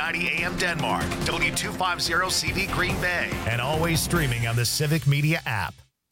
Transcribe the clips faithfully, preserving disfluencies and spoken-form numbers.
ninety A M Denmark, W two fifty C V Green Bay, and always streaming on the Civic Media app.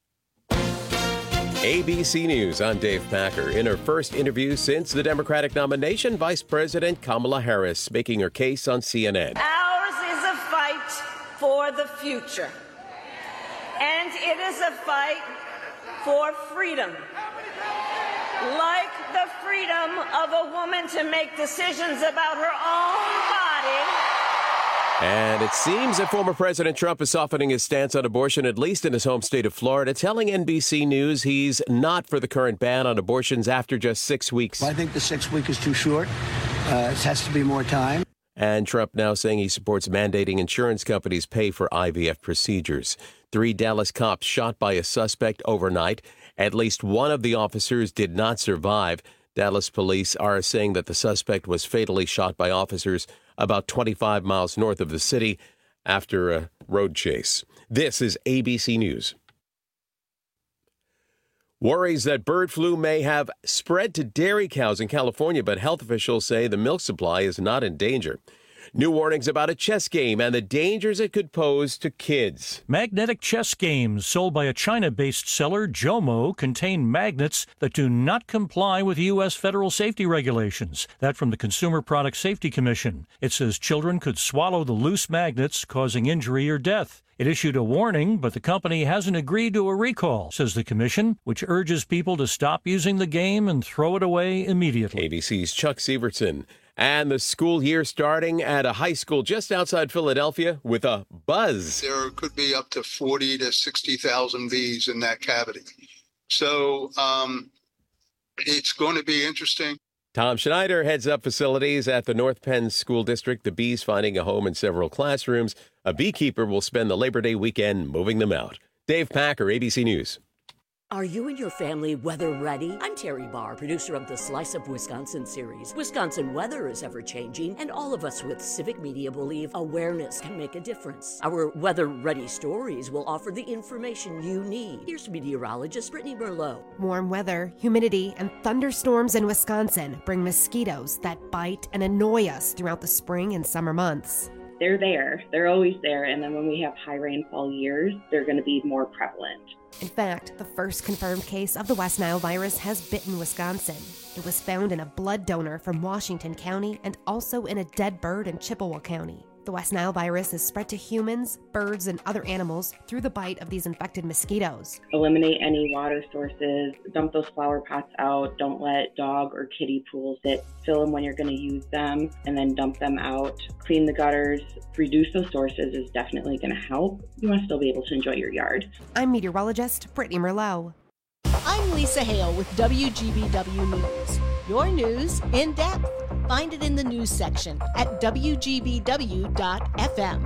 A B C News, I'm Dave Packer. In her first interview since the Democratic nomination, Vice President Kamala Harris making her case on C N N. Ours is a fight for the future, and it is a fight for freedom. Like the freedom of a woman to make decisions about her own body. And it seems that former President Trump is softening his stance on abortion, at least in his home state of Florida, telling N B C News he's not for the current ban on abortions after just six weeks. I think the six week is too short. Uh, it has to be more time. And Trump now saying he supports mandating insurance companies pay for I V F procedures. Three Dallas cops shot by a suspect overnight. At least one of the officers did not survive. Dallas police are saying that the suspect was fatally shot by officers about twenty-five miles north of the city after a road chase. This is A B C News. Worries that bird flu may have spread to dairy cows in California, but health officials say the milk supply is not in danger. New warnings about a chess game and the dangers it could pose to kids. Magnetic chess games sold by a China-based seller, Jomo, contain magnets that do not comply with U S federal safety regulations. That from the Consumer Product Safety Commission. It says children could swallow the loose magnets, causing injury or death. It issued a warning, but the company hasn't agreed to a recall, says the commission, which urges people to stop using the game and throw it away immediately. A B C's Chuck Severson. And the school year starting at a high school just outside Philadelphia with a buzz. There could be up to forty to sixty thousand bees in that cavity. So um, it's going to be interesting. Tom Schneider heads up facilities at the North Penn School District. The bees finding a home in several classrooms. A beekeeper will spend the Labor Day weekend moving them out. Dave Packer, A B C News. Are you and your family weather ready? I'm Terry Barr, producer of the Slice of Wisconsin series. Wisconsin weather is ever-changing, and all of us with Civic Media believe awareness can make a difference. Our weather-ready stories will offer the information you need. Here's meteorologist Brittany Merlot. Warm weather, humidity, and thunderstorms in Wisconsin bring mosquitoes that bite and annoy us throughout the spring and summer months. They're there. They're always there. And then when we have high rainfall years, they're going to be more prevalent. In fact, the first confirmed case of the West Nile virus has bitten Wisconsin. It was found in a blood donor from Washington County and also in a dead bird in Chippewa County. The West Nile virus is spread to humans, birds, and other animals through the bite of these infected mosquitoes. Eliminate any water sources, dump those flower pots out, don't let dog or kitty pools sit. Fill them when you're going to use them, and then dump them out. Clean the gutters, reduce those sources is definitely going to help. You want to still be able to enjoy your yard. I'm meteorologist Brittany Merlot. I'm Lisa Hale with W G B W News. Your news in depth. Find it in the news section at W G B W dot F M.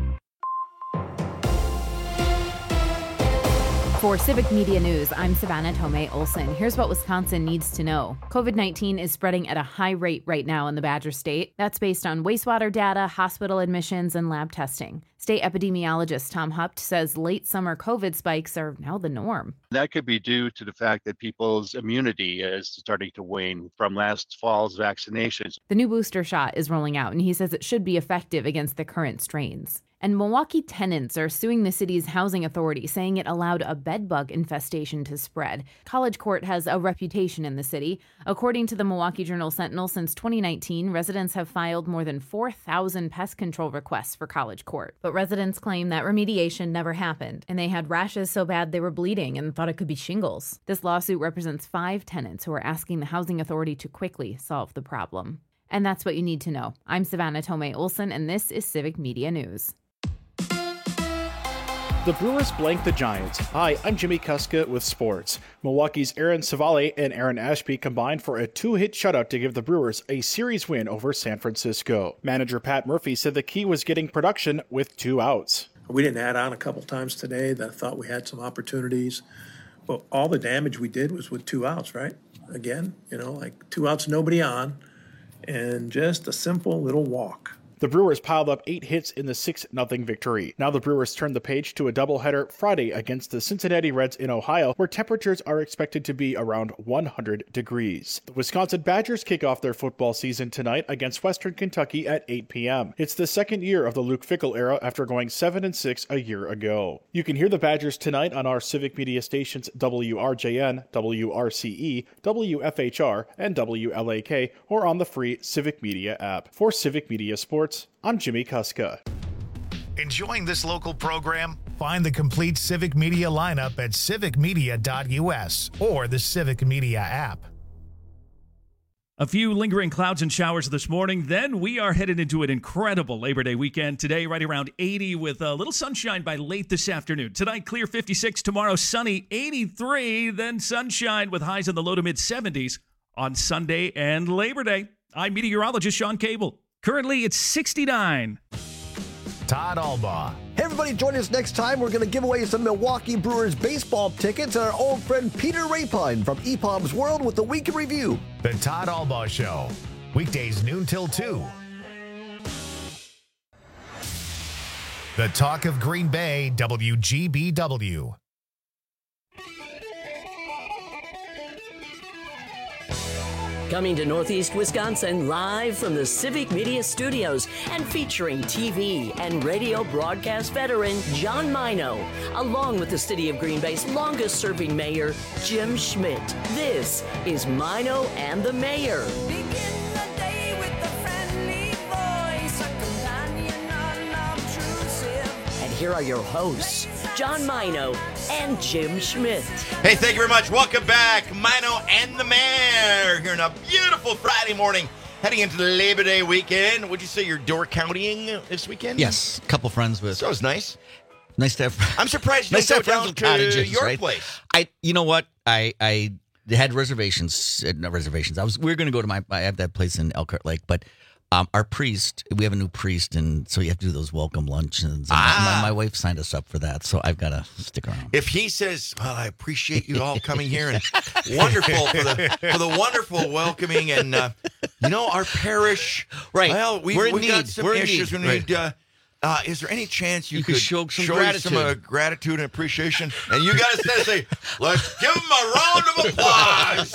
For Civic Media News, I'm Savannah Tomei Olson. Here's what Wisconsin needs to know. COVID nineteen is spreading at a high rate right now in the Badger State. That's based on wastewater data, hospital admissions, and lab testing. State epidemiologist Tom Hupt says late summer COVID spikes are now the norm. That could be due to the fact that people's immunity is starting to wane from last fall's vaccinations. The new booster shot is rolling out, and he says it should be effective against the current strains. And Milwaukee tenants are suing the city's housing authority, saying it allowed a bedbug infestation to spread. College Court has a reputation in the city. According to the Milwaukee Journal-Sentinel, since twenty nineteen, residents have filed more than four thousand pest control requests for College Court. But residents claim that remediation never happened, and they had rashes so bad they were bleeding and thought it could be shingles. This lawsuit represents five tenants who are asking the housing authority to quickly solve the problem. And that's what you need to know. I'm Savannah Tomei Olson, and this is Civic Media News. The Brewers blanked the Giants. Hi, I'm Jimmy Kuska with sports. Milwaukee's Aaron Savale and Aaron Ashby combined for a two-hit shutout to give the Brewers a series win over San Francisco. Manager Pat Murphy said the key was getting production with two outs. We didn't add on a couple times today that I thought we had some opportunities. But all the damage we did was with two outs, right? Again, you know, like two outs, nobody on, and just a simple little walk. The Brewers piled up eight hits in the six nothing victory. Now the Brewers turn the page to a doubleheader Friday against the Cincinnati Reds in Ohio, where temperatures are expected to be around one hundred degrees. The Wisconsin Badgers kick off their football season tonight against Western Kentucky at eight p.m. It's the second year of the Luke Fickell era after going seven and six a year ago. You can hear the Badgers tonight on our Civic Media stations W R J N, W R C E, W F H R, and W L A K, or on the free Civic Media app. For Civic Media Sports, I'm Jimmy Kuska. Enjoying this local program? Find the complete Civic Media lineup at civic media dot U S or the Civic Media app. A few lingering clouds and showers this morning. Then we are headed into an incredible Labor Day weekend. Today, right around eighty with a little sunshine by late this afternoon. Tonight, clear fifty-six. Tomorrow, sunny eighty-three. Then sunshine with highs in the low to mid seventies on Sunday and Labor Day. I'm meteorologist Sean Cable. Currently, it's sixty-nine. Todd Albaugh. Hey, everybody, join us next time. We're going to give away some Milwaukee Brewers baseball tickets and our old friend Peter Rapine from E P O M's World with the Week in Review. The Todd Albaugh Show. Weekdays noon till two. The talk of Green Bay, W G B W. Coming to Northeast Wisconsin live from the Civic Media Studios and featuring T V and radio broadcast veteran John Mino, along with the City of Green Bay's longest-serving mayor, Jim Schmidt. This is Mino and the Mayor. Begin the day with a friendly voice, a companion unobtrusive. And here are your hosts, John Mino and Jim Schmidt. Hey, thank you very much. Welcome back. Mino and the Mayor here on a beautiful Friday morning, heading into the Labor Day weekend. Would you say you're door countying this weekend? Yes, a couple friends with. So it's nice. Nice to have. I'm surprised you nice didn't to go have down friends with to cottages, your right? place. I, you know what? I, I had reservations. Uh, not reservations. I was. We were going to go to my. I have that place in Elkhart Lake, but. Um, our priest, we have a new priest, and so you have to do those welcome luncheons. Ah. My, my wife signed us up for that, so I've got to stick around. If he says, well, I appreciate you all coming here, and wonderful for the for the wonderful welcoming, and, uh, you know, our parish, right? Well, we, We're in we've need. got some We're in issues. need. We need, Right. uh, uh, is there any chance you, You could, could show some show gratitude. some uh, gratitude and appreciation? And you got to say, let's give him a round of applause.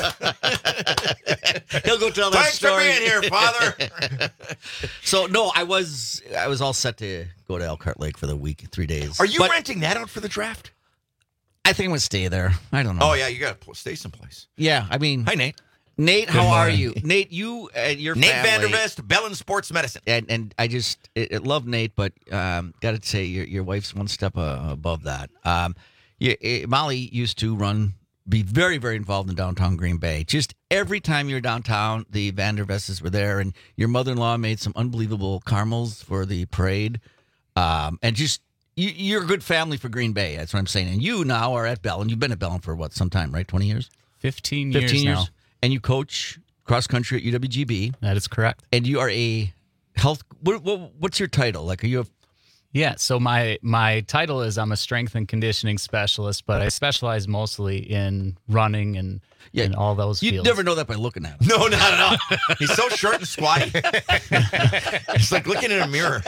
He'll go tell that Thanks story. for being here, Father. So no, I was I was all set to go to Elkhart Lake for the week, three days. Are you But renting that out for the draft? I think I'm gonna stay there. I don't know. Oh, yeah, you got to stay someplace. Yeah, I mean, Hi, Nate. Nate, Good how are morning. you? Nate, you and your Nate family. Vandervest, Bellin Sports Medicine. And, and I just I, I love Nate, but um, got to say your your wife's one step uh, above that. Um, yeah, eh, Molly used to run, be very very involved in downtown Green Bay. Just every time you're downtown, the Vandervests were there, and your mother-in-law made some unbelievable caramels for the parade, um, and just. You, you're a good family for Green Bay. That's what I'm saying. And you now are at Bellin. You've been at Bellin for what, some time, right? twenty years? fifteen years fifteen years now. And you coach cross country at U W G B. That is correct. And you are a health. What, what, what's your title? Like, are you a? Yeah. So my my title is I'm a strength and conditioning specialist, but I specialize mostly in running and Yeah, in all those You fields. never know that by looking at him. No, not at all. He's so short and squatty. It's like looking in a mirror.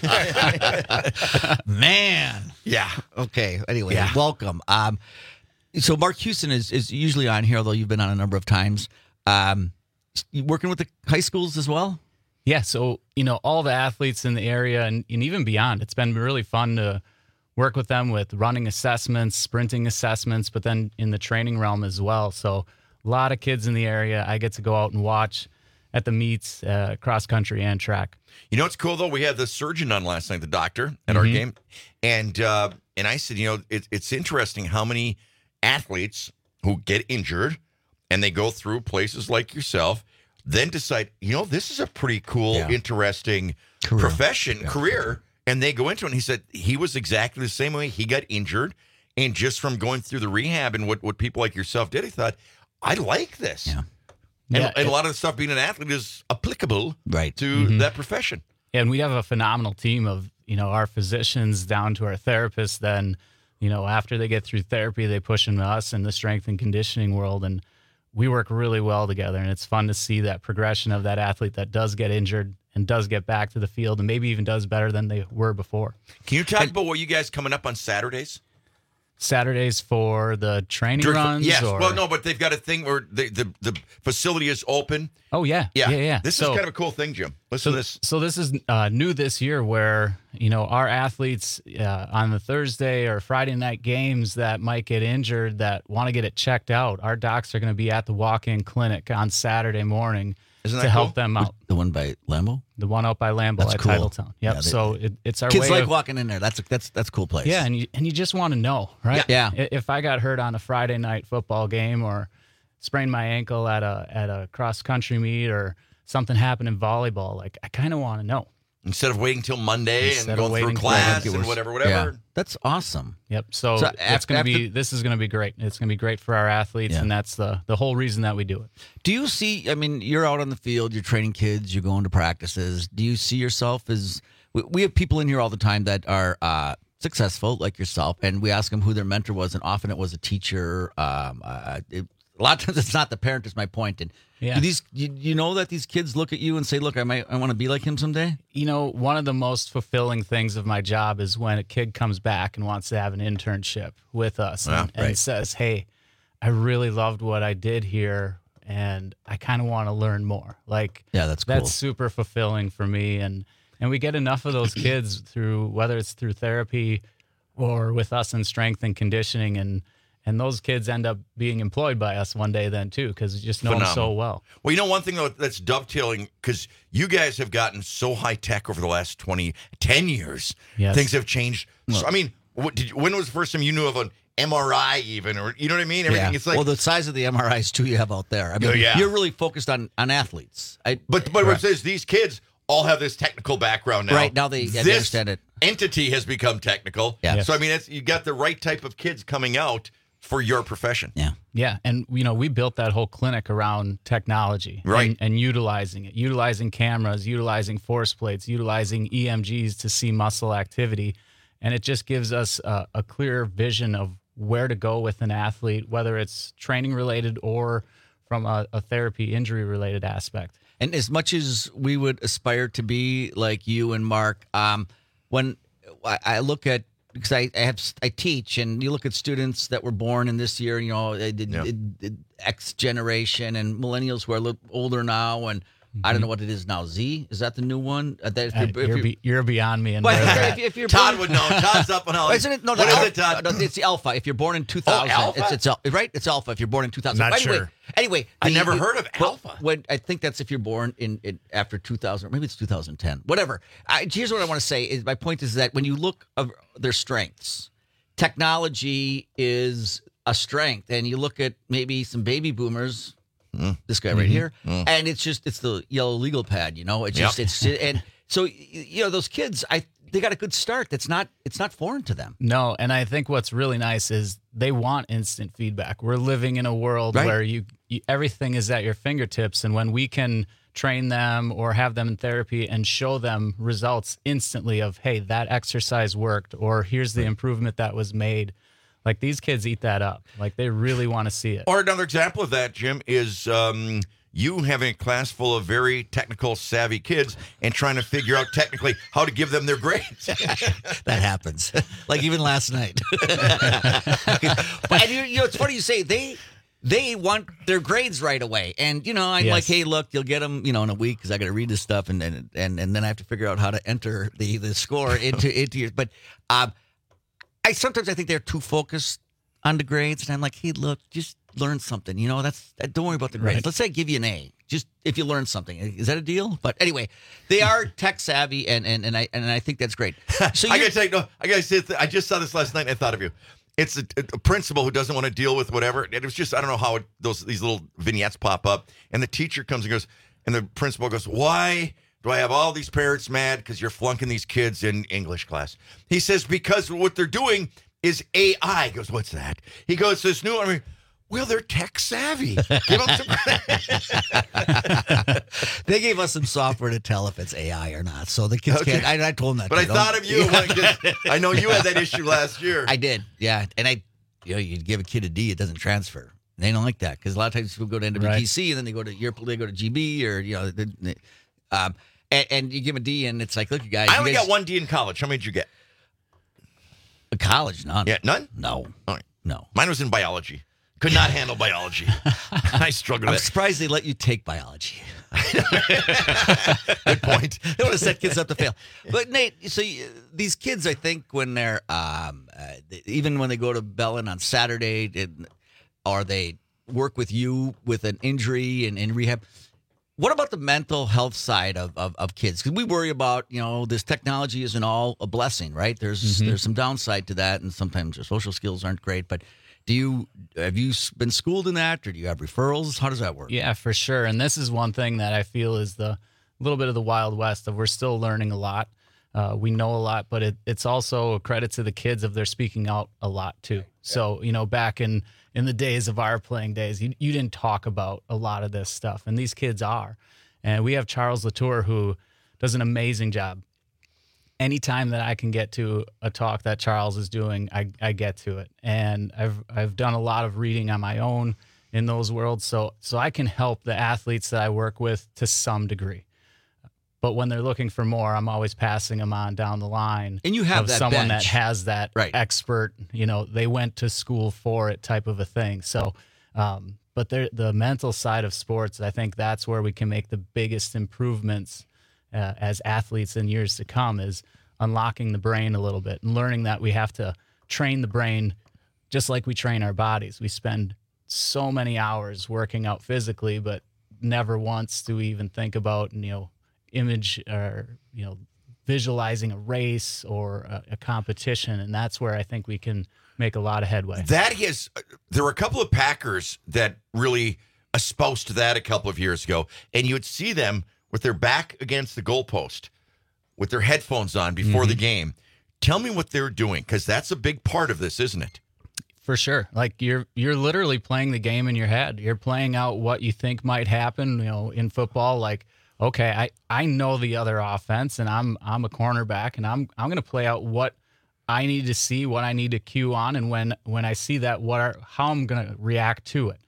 Man. Yeah. Okay. Anyway, Yeah. welcome. Um, so Mark Houston is is usually on here, although you've been on a number of times. Um, you working with the high schools as well. Yeah. So, you know, all the athletes in the area and, and even beyond, it's been really fun to work with them with running assessments, sprinting assessments, but then in the training realm as well. So a lot of kids in the area. I get to go out and watch at the meets, uh, cross country and track. You know what's cool though? We had the surgeon on last night, the doctor at our Mhm. game, and uh, and I said, you know, it, it's interesting how many athletes who get injured and they go through places like yourself, then decide, you know, this is a pretty cool, Yeah. interesting Career. profession, Yeah. career, and they go into it. And he said he was exactly the same way. He got injured, and just from going through the rehab and what what people like yourself did, he thought, I like this. Yeah. And, Yeah, and it- a lot of the stuff being an athlete is applicable Right. to Mhm. that profession. And we have a phenomenal team of, you know, our physicians down to our therapists. Then, you know, after they get through therapy, they push into us in the strength and conditioning world. And we work really well together. And it's fun to see that progression of that athlete that does get injured and does get back to the field and maybe even does better than they were before. Can you talk and, about what you guys coming up on Saturdays? Saturdays for the training During, runs? Yes. Or? Well, no, but they've got a thing where the, the, the facility is open. Oh, yeah. Yeah, yeah, yeah. This so, is kind of a cool thing, Jim. Listen so, to this. So this is uh, new this year where, you know, our athletes uh, on the Thursday or Friday night games that might get injured that want to get it checked out, our docs are going to be at the walk-in clinic on Saturday morning Isn't to that help cool? them out. The one by Lambeau? The one out by Lambeau That's at cool. Titletown. Yep. Yeah, they- so it, it's our Kids way like of, walking in there. That's a, that's that's a cool place. yeah, and you and you just want to know, right? Yeah. I- If I got hurt on a Friday night football game or sprained my ankle at a at a cross country meet or something happened in volleyball, like I kind of want to know. Instead of waiting till Monday Instead and of going waiting through till- class Yeah. and whatever, whatever. Yeah. That's awesome. Yep. So, So it's af- going to after- be this is going to be great. It's going to be great for our athletes, Yeah. and that's the the whole reason that we do it. Do you see, I mean, you're out on the field, you're training kids, you're going to practices. Do you see yourself as, we, we have people in here all the time that are uh, successful, like yourself, and we ask them who their mentor was, and often it was a teacher. Um, uh, it, a lot of times it's not the parent, is my point. And Yeah. do these, you, you know that these kids look at you and say, look, I might, I want to be like him someday? You know, one of the most fulfilling things of my job is when a kid comes back and wants to have an internship with us Yeah, and, and right. says, hey, I really loved what I did here and I kind of want to learn more. Like, Yeah, that's cool. that's super fulfilling for me. And, and we get enough of those kids through, whether it's through therapy or with us in strength and conditioning. And, and those kids end up being employed by us one day then too, because we just know them so Phenomenal. well. Well, you know, one thing though that's dovetailing, because you guys have gotten so high tech over the last twenty, ten years. Yes. Things have changed. So, I mean, what, did you, when was the first time you knew of an M R I even, or you know what I mean? Everything. Yeah. It's like, well, the size of the M R Is too you have out there. I mean, Oh, yeah. you're really focused on, on athletes. I, but but what it says, these kids all have this technical background now. Right, now they- they this understand it. Entity has become technical. Yeah. So I mean, it's, you got the right type of kids coming out for your profession. Yeah. Yeah, and you know, we built that whole clinic around technology, Right. And, and utilizing it, utilizing cameras, utilizing force plates, utilizing E M Gs to see muscle activity, and it just gives us a, a clear vision of where to go with an athlete, whether it's training related or from a, a therapy injury related aspect. And as much as we would aspire to be like you and Mark, um, when I, I look at, because I, I have I teach, and you look at students that were born in this year, you know, they did, Yeah. did- did X generation and millennials who are a little older now, and I don't know what it is now. Z, is that the new one? Uh, that if Uh, you're, if you're, you're- be, you're beyond me. And Well, where if, we're you're- at. if, if you're Todd born- would know. Todd's up on all. Isn't it? No, What the is alpha, it, Todd? no, it's the alpha. If you're born in two thousand, alpha? it's it's al- right. It's alpha. If you're born in two thousand, Not anyway, sure. Anyway, I the- never the- heard of well, alpha. When I think that's if you're born in, in after two thousand, or maybe it's two thousand ten. Whatever. I, here's what I want to say: is my point is that when you look of their strengths, technology is a strength, and you look at maybe some baby boomers. Mm. This guy right Mhm. here, Mm. and it's just it's the yellow legal pad, you know. It's Yep. just it's and so y- you know those kids, I they got a good start. That's not it's not foreign to them. No, and I think what's really nice is they want instant feedback. We're living in a world Right. where you, you everything is at your fingertips, and when we can train them or have them in therapy and show them results instantly of, hey, that exercise worked, or here's the improvement that was made. Like, these kids eat that up. Like, they really want to see it. Or another example of that, Jim, is um, you having a class full of very technical, savvy kids and trying to figure out technically how to give them their grades. That happens. Like even last night. But and you, you know, it's funny you say they they want their grades right away, and you know I'm Yes. like, hey, look, you'll get them, you know, in a week because I got to read this stuff, and and and and then I have to figure out how to enter the the score into into your. But um, I sometimes I think they're too focused on the grades, and I'm like, hey, look, just learn something. You know, that's don't worry about the grades. Right. Let's say I give you an A, just if you learn something. Is that a deal? But anyway, they are tech savvy, and and and I and I think that's great. So I you're- gotta tell you, no, I gotta say, I just saw this last night and I thought of you. It's a, a principal who doesn't want to deal with whatever. And it was just, I don't know how it, those these little vignettes pop up. And the teacher comes and goes, and the principal goes, why do I have all these parents mad because you're flunking these kids in English class? He says, because what they're doing is A I. He goes, what's that? He goes, this new, I mean, well, they're tech savvy. Give them some credit. They gave us some software to tell if it's A I or not. So the kids Okay. can't. I, I told them that. But I too. Don't- thought of you. when- 'cause I know you had that issue last year. I did. Yeah. And I, you know, you give a kid a D, it doesn't transfer. They don't like that because a lot of times people go to N W T C and then they go to your, they go to G B or, you know, they, they, um, and, and you give them a D, and it's like, look, you guys. I you only guys, got one D in college. How many did you get? College, none. Yeah, none? No. All right. No. Mine was in biology. Could not handle biology. I struggled I'm with it. surprised they let you take biology. Good point. They want to set kids up to fail. But, Nate, so you, these kids, I think, when they're, um, uh, even when they go to Bellin on Saturday, it, or they work with you with an injury and in rehab, what about the mental health side of, of, of kids? Because we worry about, you know, this technology isn't all a blessing, right? There's Mm-hmm. there's some downside to that, and sometimes their social skills aren't great. But do you have you been schooled in that, or do you have referrals? How does that work? Yeah, for sure. And this is one thing that I feel is the little bit of the Wild West of we're still learning a lot. Uh, we know a lot, but it, it's also a credit to the kids of they're speaking out a lot too. Right. So, you know, back in, in the days of our playing days, you, you didn't talk about a lot of this stuff, and these kids are. And we have Charles Latour, who does an amazing job. Anytime that I can get to a talk that Charles is doing, I, I get to it. And I've I've done a lot of reading on my own in those worlds, so so I can help the athletes that I work with to some degree. But when they're looking for more, I'm always passing them on down the line. And you have of that someone bench. that has that Right. expert, you know, they went to school for it type of a thing. So, um, but there- the mental side of sports, I think that's where we can make the biggest improvements uh, as athletes in years to come, is unlocking the brain a little bit and learning that we have to train the brain just like we train our bodies. We spend so many hours working out physically, but never once do we even think about, you know, image or, you know, visualizing a race or a, a competition. And that's where I think we can make a lot of headway. That is, there were a couple of Packers that really espoused that a couple of years ago, and you would see them with their back against the goalpost, with their headphones on before Mm-hmm. the game. Tell me what they're doing, because that's a big part of this, isn't it? For sure. Like you're you're literally playing the game in your head. You're playing out what you think might happen, you know, in football. Like, okay, I, I know the other offense, and I'm I'm a cornerback, and I'm I'm gonna play out what I need to see, what I need to cue on, and when when I see that, what are, how I'm gonna react to it.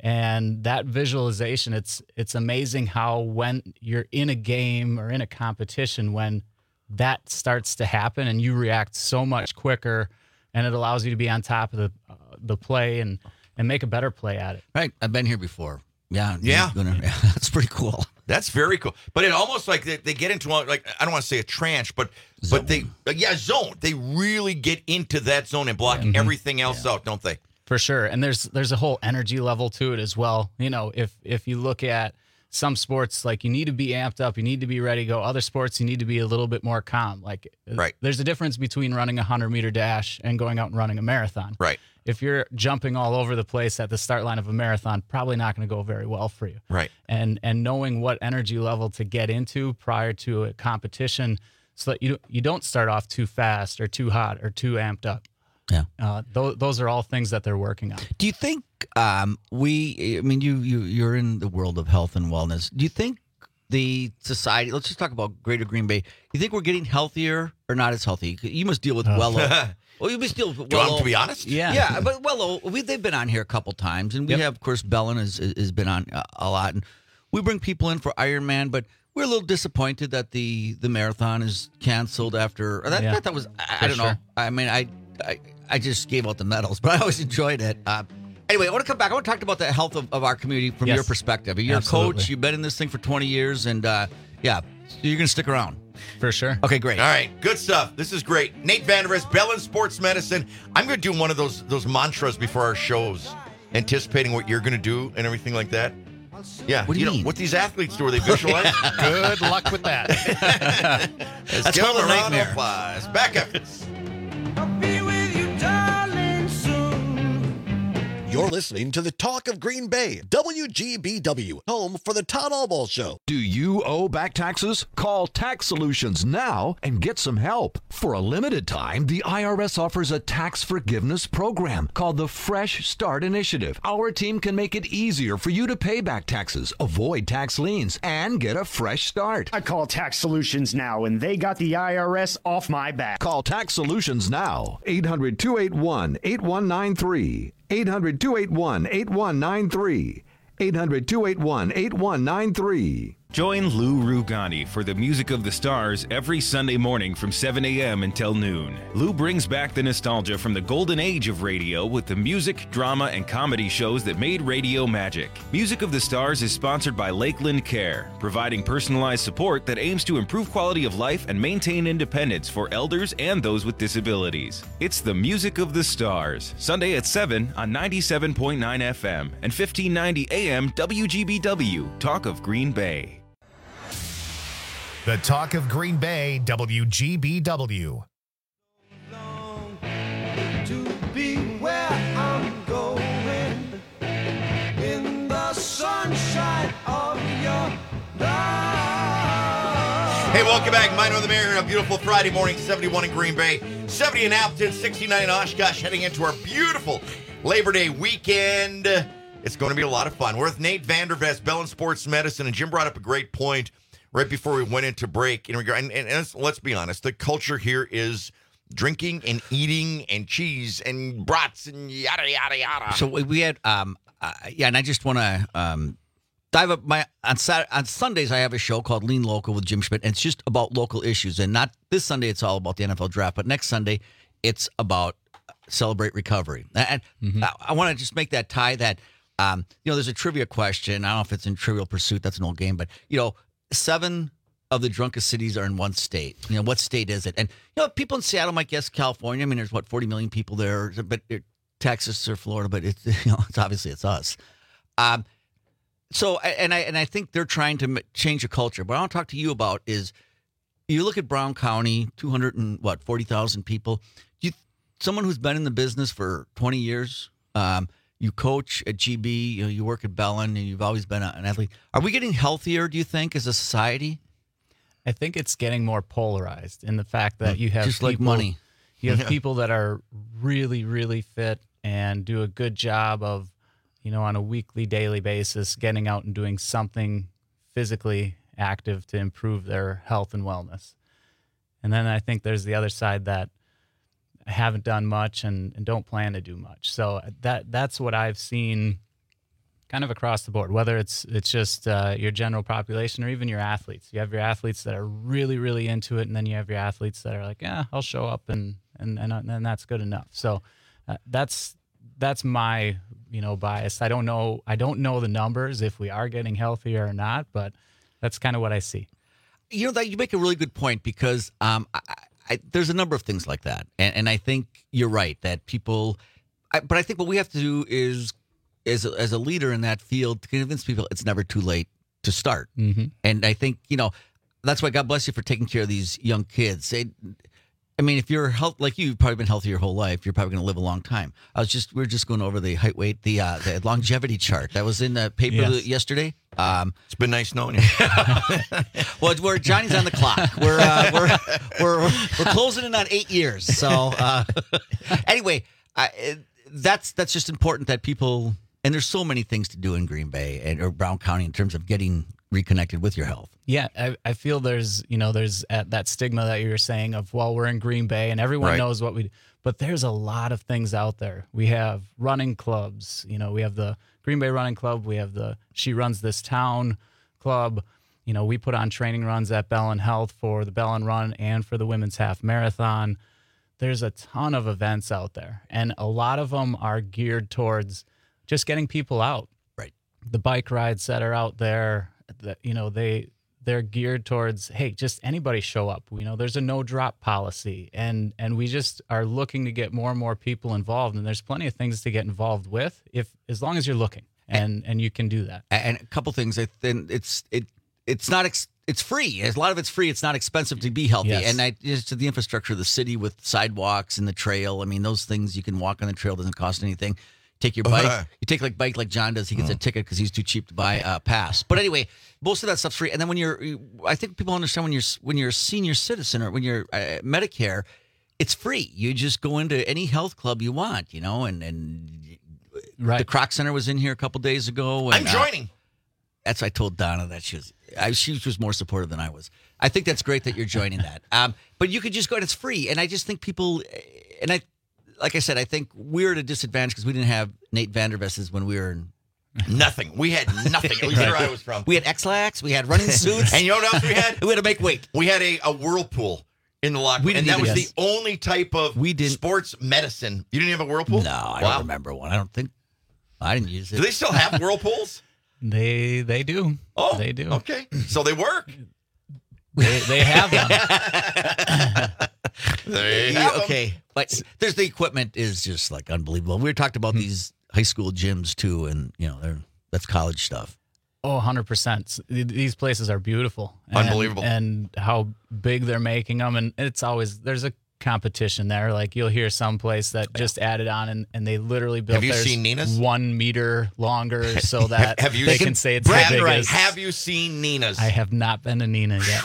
And that visualization, it's it's amazing how when you're in a game or in a competition, when that starts to happen and you react so much quicker, and it allows you to be on top of the uh, the play and and make a better play at it. Right. I've been here before. Yeah. Yeah. Gonna, yeah that's pretty cool. That's very cool. But it almost like they, they get into, a, like, I don't want to say a trance, but zone. but they, yeah, zone. They really get into that zone and block Mm-hmm. everything else Yeah. out, don't they? For sure. And there's there's a whole energy level to it as well. You know, if if you look at some sports, like you need to be amped up, you need to be ready to go. Other sports, you need to be a little bit more calm. Like Right. there's a difference between running a hundred meter dash and going out and running a marathon. Right. If you're jumping all over the place at the start line of a marathon, probably not going to go very well for you. Right. And and knowing what energy level to get into prior to a competition, so that you you don't start off too fast or too hot or too amped up. Yeah. Uh, those those are all things that they're working on. Do you think um, we? I mean, you you you're in the world of health and wellness. Do you think the society? Let's just talk about Greater Green Bay. You think we're getting healthier or not as healthy? You must deal with Wello. Well, you must deal with Do you want Wello. to be honest? Yeah. Yeah, but Wello, we they've been on here a couple times, and we Yep. have, of course, Bellin has has been on a, a lot, and we bring people in for Ironman, but we're a little disappointed that the the marathon is canceled after. That, Yeah. that, that was I, I For don't know. sure. I mean, I, I I just gave out the medals, but I always enjoyed it. Uh, anyway, I want to come back. I want to talk about the health of, of our community from Yes. your perspective. You're Absolutely. a coach. You've been in this thing for twenty years, and uh, yeah, so you're going to stick around. For sure. Okay, great. All right, good stuff. This is great. Nate Vandervest, Bellin Sports Medicine. I'm going to do one of those those mantras before our shows, anticipating what you're going to do and everything like that. Yeah. What do you know, mean? what these athletes do, are they visualize? Good luck with that. Let's That's give called them a a round of nightmare. applause. Back up. Be with you, darling, soon. You're listening to the Talk of Green Bay, W G B W, home for the Todd Allball Show. Do you owe back taxes? Call Tax Solutions now and get some help. For a limited time, the I R S offers a tax forgiveness program called the Fresh Start Initiative. Our team can make it easier for you to pay back taxes, avoid tax liens, and get a fresh start. I call Tax Solutions now, and they got the I R S off my back. Call Tax Solutions now. eight hundred, two eight one, eight one nine three. eight hundred, two eight one, eight one nine three. eight hundred, two eight one, eight one nine three. Join Lou Rugani for the Music of the Stars every Sunday morning from seven a.m. until noon. Lou brings back the nostalgia from the golden age of radio with the music, drama, and comedy shows that made radio magic. Music of the Stars is sponsored by Lakeland Care, providing personalized support that aims to improve quality of life and maintain independence for elders and those with disabilities. It's the Music of the Stars, Sunday at seven on ninety-seven point nine F M and fifteen ninety A M W G B W, Talk of Green Bay. The Talk of Green Bay, W G B W. To be where I'm going in the sunshine of your love. Hey, welcome back. Minor the Mayor here on a beautiful Friday morning, seventy-one in Green Bay, seventy in Appleton, sixty-nine in Oshkosh, heading into our beautiful Labor Day weekend. It's going to be a lot of fun. We're with Nate Vandervest, Bellin Sports Medicine, and Jim brought up a great point right before we went into break. In regard, and, and, and let's, let's be honest, the culture here is drinking and eating and cheese and brats and yada, yada, yada. So we we had, um, uh, yeah, and I just want to um, dive up my, on Saturday, on Sundays I have a show called Lean Local with Jim Schmidt, and it's just about local issues. And not this Sunday, it's all about the N F L draft, but next Sunday, it's about Celebrate Recovery. And Mm-hmm. I, I want to just make that tie that, um, you know, there's a trivia question. I don't know if it's in Trivial Pursuit, that's an old game, but, you know, seven of the drunkest cities are in one state. You know, what state is it? And, you know, people in Seattle might guess California. I mean, there's, what, forty million people there, but uh, Texas or Florida, but it's, you know, it's obviously it's us. Um, so, and I and I think they're trying to m- change the culture. What I want to talk to you about is, you look at Brown County, two hundred and, what, forty thousand people. You, someone who's been in the business for twenty years, um, you coach at G B, you know, you work at Bellin, and you've always been an athlete. Are we getting healthier, do you think, as a society? I think it's getting more polarized in the fact that you have Just people, like money. You have Yeah. people that are really, really fit and do a good job of, you know, on a weekly, daily basis, getting out and doing something physically active to improve their health and wellness. And then I think there's the other side that haven't done much and, and don't plan to do much. So that that's what I've seen kind of across the board, whether it's it's just uh, your general population or even your athletes. You have your athletes that are really, really into it, and then you have your athletes that are like, yeah, I'll show up, and and and, and that's good enough. So uh, that's that's my you know bias. I don't know I don't know the numbers if we are getting healthier or not, but that's kind of what I see. You know, that you make a really good point, because um, I, I, there's a number of things like that, and, and I think you're right that people. I, but I think what we have to do is, as a, as a leader in that field, to convince people it's never too late to start. Mm-hmm. And I think, you know, that's why God bless you for taking care of these young kids. It, I mean, if you're health like you, you've probably been healthy your whole life. You're probably going to live a long time. I was just we were just going over the height, weight, the uh, the longevity chart that was in the paper Yes. yesterday. Um, It's been nice knowing you. well, we're Johnny's on the clock. We're uh, we're, we're we're closing in on eight years. So uh, anyway, I, that's that's just important that people. And there's so many things to do in Green Bay and or Brown County in terms of getting reconnected with your health. Yeah, I, I feel there's, you know, there's at that stigma that you were saying of, well, we're in Green Bay and everyone Right. knows what we do. But there's a lot of things out there. We have running clubs. You know, we have the Green Bay Running Club. We have the She Runs This Town Club. You know, we put on training runs at Bellin Health for the Bellin Run and for the Women's Half Marathon. There's a ton of events out there. And a lot of them are geared towards just getting people out. Right. The bike rides that are out there, that, you know, they, they're geared towards, hey, just anybody show up. You know, there's a no drop policy, and, and we just are looking to get more and more people involved. And there's plenty of things to get involved with, if, as long as you're looking, and, and you can do that. And a couple things. I think it's, it, it's not, ex- it's free. A lot of it's free. It's not expensive to be healthy. Yes. And I just the infrastructure of the city with sidewalks and the trail. I mean, those things you can walk on the trail, doesn't cost anything. Take your bike. Uh-huh. You take like bike like John does. He gets a ticket because he's too cheap to buy a pass. But anyway, most of that stuff's free. And then when you're, I think people understand when you're when you're a senior citizen or when you're uh, Medicare, it's free. You just go into any health club you want, you know. And and right. the Croc Center was in here a couple days ago. And, I'm joining. Uh, that's I told Donna that she was. I, she was more supportive than I was. I think that's great that you're joining that. Um, but you could just go and it's free. And I just think people, and I. Like I said, I think we're at a disadvantage because we didn't have Nate Vandervest's when we were in Nothing. We had nothing. At least where I was from. We had X-Lax. We had running suits. And you know what else we had? We had to make weight. We had a, a whirlpool in the locker room. We And didn't that was even- the only type of We didn't- sports medicine. You didn't have a whirlpool? No, I Wow. don't remember one. I don't think I didn't use it. Do they still have whirlpools? They they do. Oh, they do. Okay. So they work. They, they have them. They Yeah, have 'em. okay, but there's the equipment is just like unbelievable. We were talking about these high school gyms too, and you know, they're that's college stuff. Oh, one hundred percent. These places are beautiful. And, Unbelievable. And how big they're making them. And it's always, there's a competition there. Like you'll hear some place that just added on and, and they literally built Have you theirs seen Nina's? one meter longer so that Have you they seen- can say it's Brad, the biggest. have you seen Nina's? I have not been to Nina yet.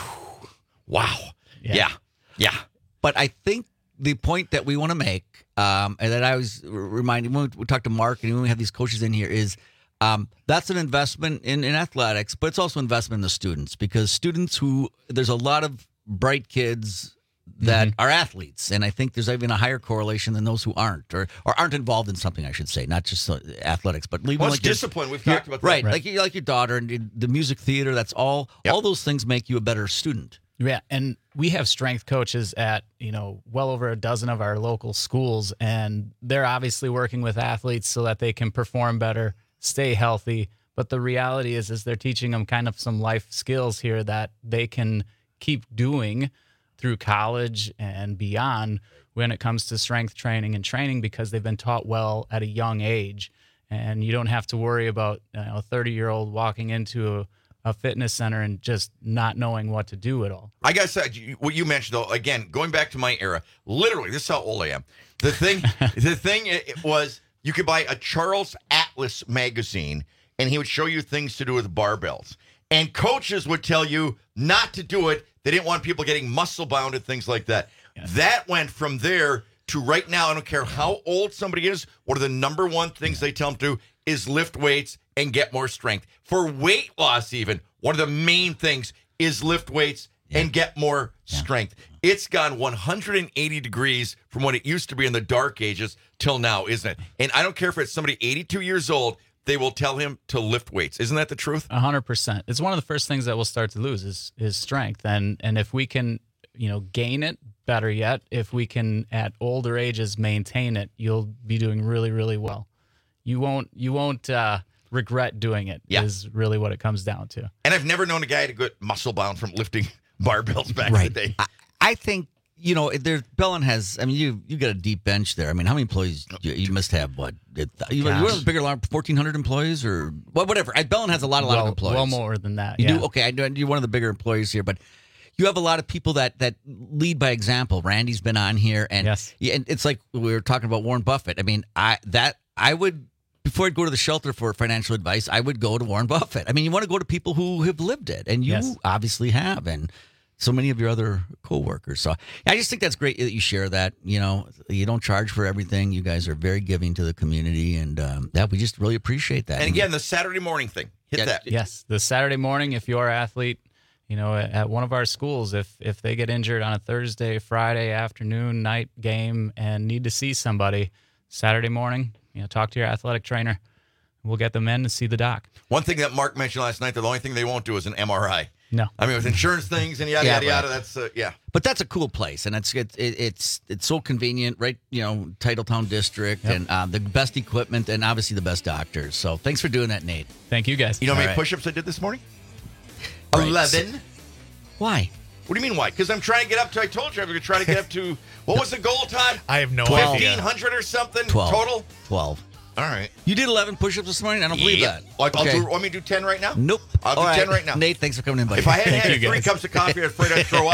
Wow. Yeah. Yeah. But I think the point that we want to make, um, and that I was reminding when we talk to Mark and when we have these coaches in here, is um, that's an investment in, in athletics, but it's also investment in the students because students who there's a lot of bright kids that Mm-hmm. are athletes, and I think there's even a higher correlation than those who aren't or, or aren't involved in something. I should say, not just uh, athletics, but even Well, it's like your- discipline. We've your- talked about that. right, Right. like you- like your daughter and the music theater. That's all. Yep. All those things make you a better student. Yeah, and we have strength coaches at, you know, well over a dozen of our local schools, and they're obviously working with athletes so that they can perform better, stay healthy. But the reality is, is they're teaching them kind of some life skills here that they can keep doing through college and beyond when it comes to strength training and training because they've been taught well at a young age. And you don't have to worry about you know, a thirty-year-old walking into a a fitness center and just not knowing what to do at all. I gotta say, you- what you mentioned though, again, going back to my era, literally, this is how old I am. The thing, the thing it, it was, you could buy a Charles Atlas magazine, and he would show you things to do with barbells. And coaches would tell you not to do it. They didn't want people getting muscle bound and things like that. That went from there to right now. I don't care how old somebody is. One of the number one things they tell them to do is lift weights and get more strength. For weight loss, even, one of the main things is lift weights and get more strength. It's gone one hundred eighty degrees from what it used to be in the dark ages till now, isn't it? And I don't care if it's somebody eighty-two years old, they will tell him to lift weights. Isn't that the truth? A hundred percent. It's one of the first things that we'll start to lose is is strength. And and if we can, you know, gain it, better yet, if we can at older ages maintain it, you'll be doing really, really well. You won't you won't uh regret doing it. Yeah. Is really what it comes down to. And I've never known a guy to get muscle bound from lifting barbells back Right. in the day. I, I think you know there. Bellin has. I mean, you you got a deep bench there. I mean, how many employees you, you must have? What it, you, you have a bigger, fourteen hundred employees or well, whatever. I, Bellin has a lot, a lot well, of employees. Well more than that. You yeah. do okay. I know you're one of the bigger employees here, but you have a lot of people that that lead by example. Randy's been on here, and Yes. yeah, and it's like we were talking about Warren Buffett. I mean, I that I would. Before I'd go to the shelter for financial advice, I would go to Warren Buffett. I mean, you want to go to people who have lived it, and you Yes. obviously have, and so many of your other coworkers. So I just think that's great that you share that. You know, you don't charge for everything. You guys are very giving to the community, and um, that we just really appreciate that. And again, the Saturday morning thing. Hit Yeah, that. Yes, the Saturday morning, if you're an athlete, you know, at, at one of our schools, if if they get injured on a Thursday, Friday afternoon, night game and need to see somebody, Saturday morning, you know, talk to your athletic trainer. We'll get them in to see the doc. One thing that Mark mentioned last night, the only thing they won't do is an M R I. No. I mean, with insurance things and yada, Yeah, yada, yada, right. that's, uh, yeah. But that's a cool place, and it's it's it's it's so convenient, right? You know, Titletown District, Yep. and uh, the best equipment, and obviously the best doctors. So thanks for doing that, Nate. Thank you, guys. You know how many All right. push-ups I did this morning? Right. eleven. Why? What do you mean why? Because I'm trying to get up to, I told you, I'm going to try to get up to, what was the goal, Todd? I have no Twelve. idea. fifteen hundred or something Twelve total? Twelve. All right. You did eleven push-ups this morning. I don't believe Yeah. that. I'll, I'll Okay. do, want me to do ten right now? Nope. I'll do All ten right now. Nate, thanks for coming in, buddy. If I hadn't Thank had you, three guys. cups of coffee, I'm afraid I'd throw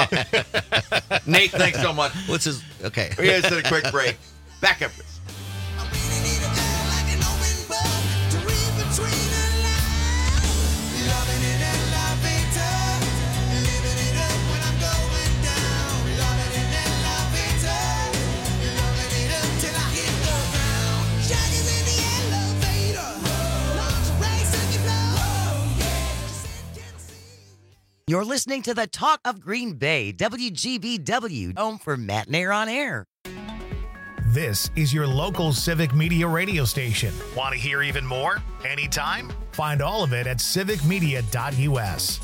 up. Nate, thanks so much. What's his? Okay. We guys did a quick break. Back up this. You're listening to the Talk of Green Bay, W G B W, home for Matt Nair on Air. This is your local Civic Media radio station. Want to hear even more? Anytime? Find all of it at civic media dot U S.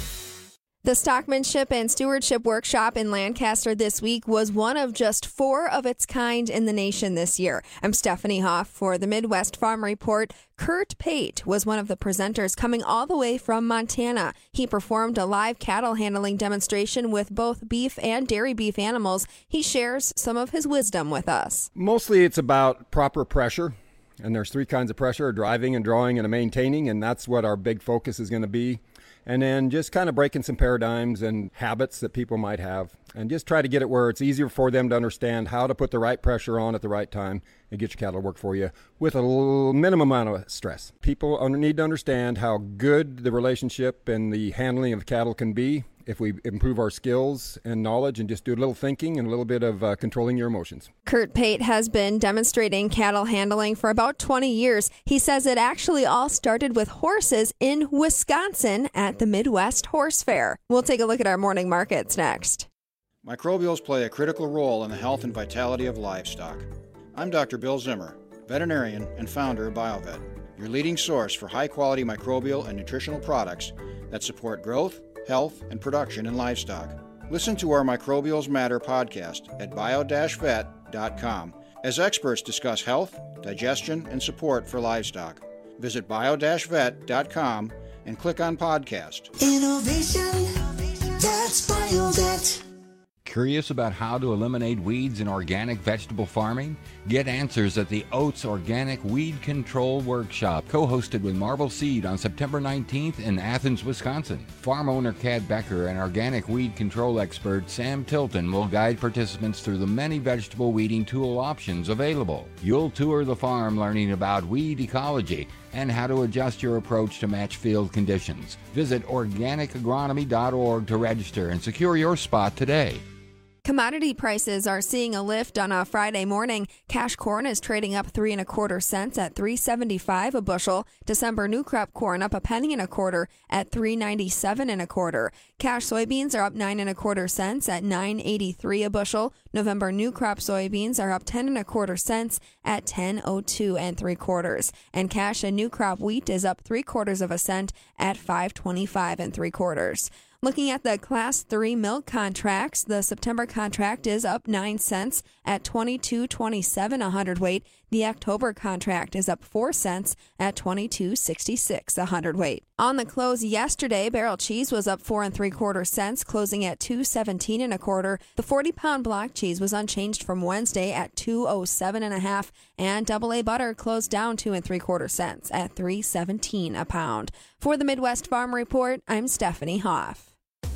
The Stockmanship and Stewardship Workshop in Lancaster this week was one of just four of its kind in the nation this year. I'm Stephanie Hoff for the Midwest Farm Report. Kurt Pate was one of the presenters coming all the way from Montana. He performed a live cattle handling demonstration with both beef and dairy beef animals. He shares some of his wisdom with us. Mostly it's about proper pressure. And there's three kinds of pressure, driving and drawing and maintaining, and that's what our big focus is going to be. And then just kind of breaking some paradigms and habits that people might have, and just try to get it where it's easier for them to understand how to put the right pressure on at the right time and get your cattle to work for you with a little minimum amount of stress. People need to understand how good the relationship and the handling of cattle can be if we improve our skills and knowledge and just do a little thinking and a little bit of uh, controlling your emotions. Kurt Pate has been demonstrating cattle handling for about twenty years. He says it actually all started with horses in Wisconsin at the Midwest Horse Fair. We'll take a look at our morning markets next. Microbials play a critical role in the health and vitality of livestock. I'm Doctor Bill Zimmer, veterinarian and founder of BioVet, your leading source for high-quality microbial and nutritional products that support growth, health, and production in livestock. Listen to our Microbials Matter podcast at bio dash vet dot com as experts discuss health, digestion, and support for livestock. Visit bio dash vet dot com and click on podcast. Innovation, that's BioVet. Curious about how to eliminate weeds in organic vegetable farming? Get answers at the Oats Organic Weed Control Workshop, co-hosted with Marvel Seed on September nineteenth in Athens, Wisconsin. Farm owner Cad Becker and organic weed control expert Sam Tilton will guide participants through the many vegetable weeding tool options available. You'll tour the farm learning about weed ecology and how to adjust your approach to match field conditions. Visit organic agronomy dot org to register and secure your spot today. Commodity prices are seeing a lift on a Friday morning. Cash corn is trading up three and a quarter cents at three seventy-five a bushel. December new crop corn up a penny and a quarter at three ninety-seven and a quarter. Cash soybeans are up nine and a quarter cents at nine eighty-three a bushel. November new crop soybeans are up ten and a quarter cents at ten oh two and three quarters. And cash and new crop wheat is up three quarters of a cent at five twenty-five and three quarters. Looking at the Class three milk contracts, the September contract is up nine cents at twenty-two twenty-seven a hundredweight. The October contract is up four cents at twenty-two sixty-six a hundredweight. On the close yesterday, barrel cheese was up four and three quarter cents, closing at two seventeen and a quarter. The forty pound block cheese was unchanged from Wednesday at two oh seven and a half, and double A butter closed down two and three quarter cents at three seventeen a pound. For the Midwest Farm Report, I'm Stephanie Hoff.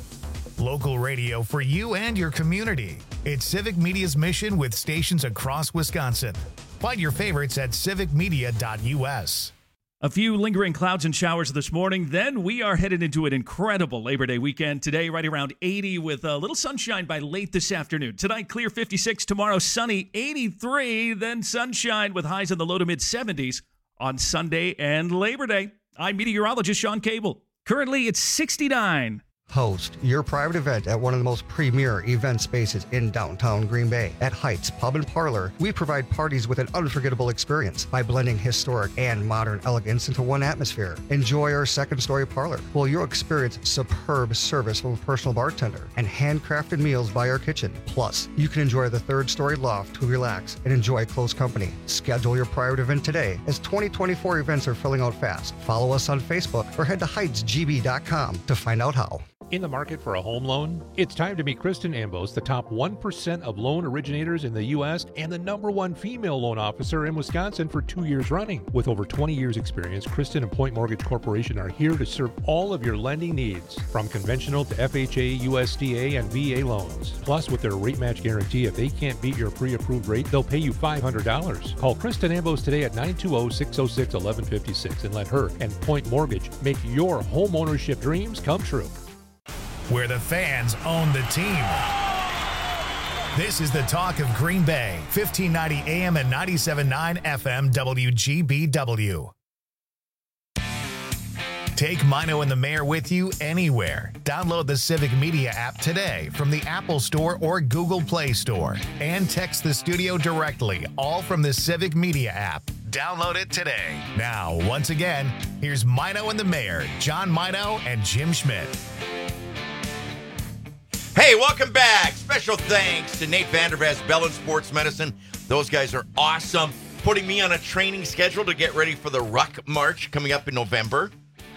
Local radio for you and your community. It's Civic Media's mission with stations across Wisconsin. Find your favorites at civic media dot U S. A few lingering clouds and showers this morning. Then we are headed into an incredible Labor Day weekend. Today, right around eighty with a little sunshine by late this afternoon. Tonight, clear fifty-six. Tomorrow, sunny eighty-three. Then sunshine with highs in the low to mid seventies on Sunday and Labor Day. I'm meteorologist Sean Cable. Currently, it's sixty-nine. Host your private event at one of the most premier event spaces in downtown Green Bay. At Heights Pub and Parlor, we provide parties with an unforgettable experience by blending historic and modern elegance into one atmosphere. Enjoy our second story parlor, while you'll experience superb service from a personal bartender and handcrafted meals by our kitchen. Plus, you can enjoy the third story loft to relax and enjoy close company. Schedule your private event today, as twenty twenty-four events are filling out fast. Follow us on Facebook or head to heights g b dot com to find out how. In the market for a home loan? It's time to meet Kristen Ambos, the top one percent of loan originators in the U S and the number one female loan officer in Wisconsin for two years running. With over twenty years experience, Kristen and Point Mortgage Corporation are here to serve all of your lending needs, from conventional to F H A, U S D A, and V A loans. Plus, with their rate match guarantee, if they can't beat your pre-approved rate, they'll pay you five hundred dollars. Call Kristen Ambos today at nine two zero, six zero six, one one five six and let her and Point Mortgage make your home ownership dreams come true. Where the fans own the team. This is the talk of Green Bay, fifteen ninety A M and ninety-seven point nine F M W G B W. Take Mino and the Mayor with you anywhere. Download the Civic Media app today from the Apple Store or Google Play Store. And text the studio directly, all from the Civic Media app. Download it today. Now, once again, here's Mino and the Mayor, John Mino and Jim Schmidt. Hey, welcome back. Special thanks to Nate Vandervest, Bellin Sports Medicine. Those guys are awesome. Putting me on a training schedule to get ready for the Ruck March coming up in November.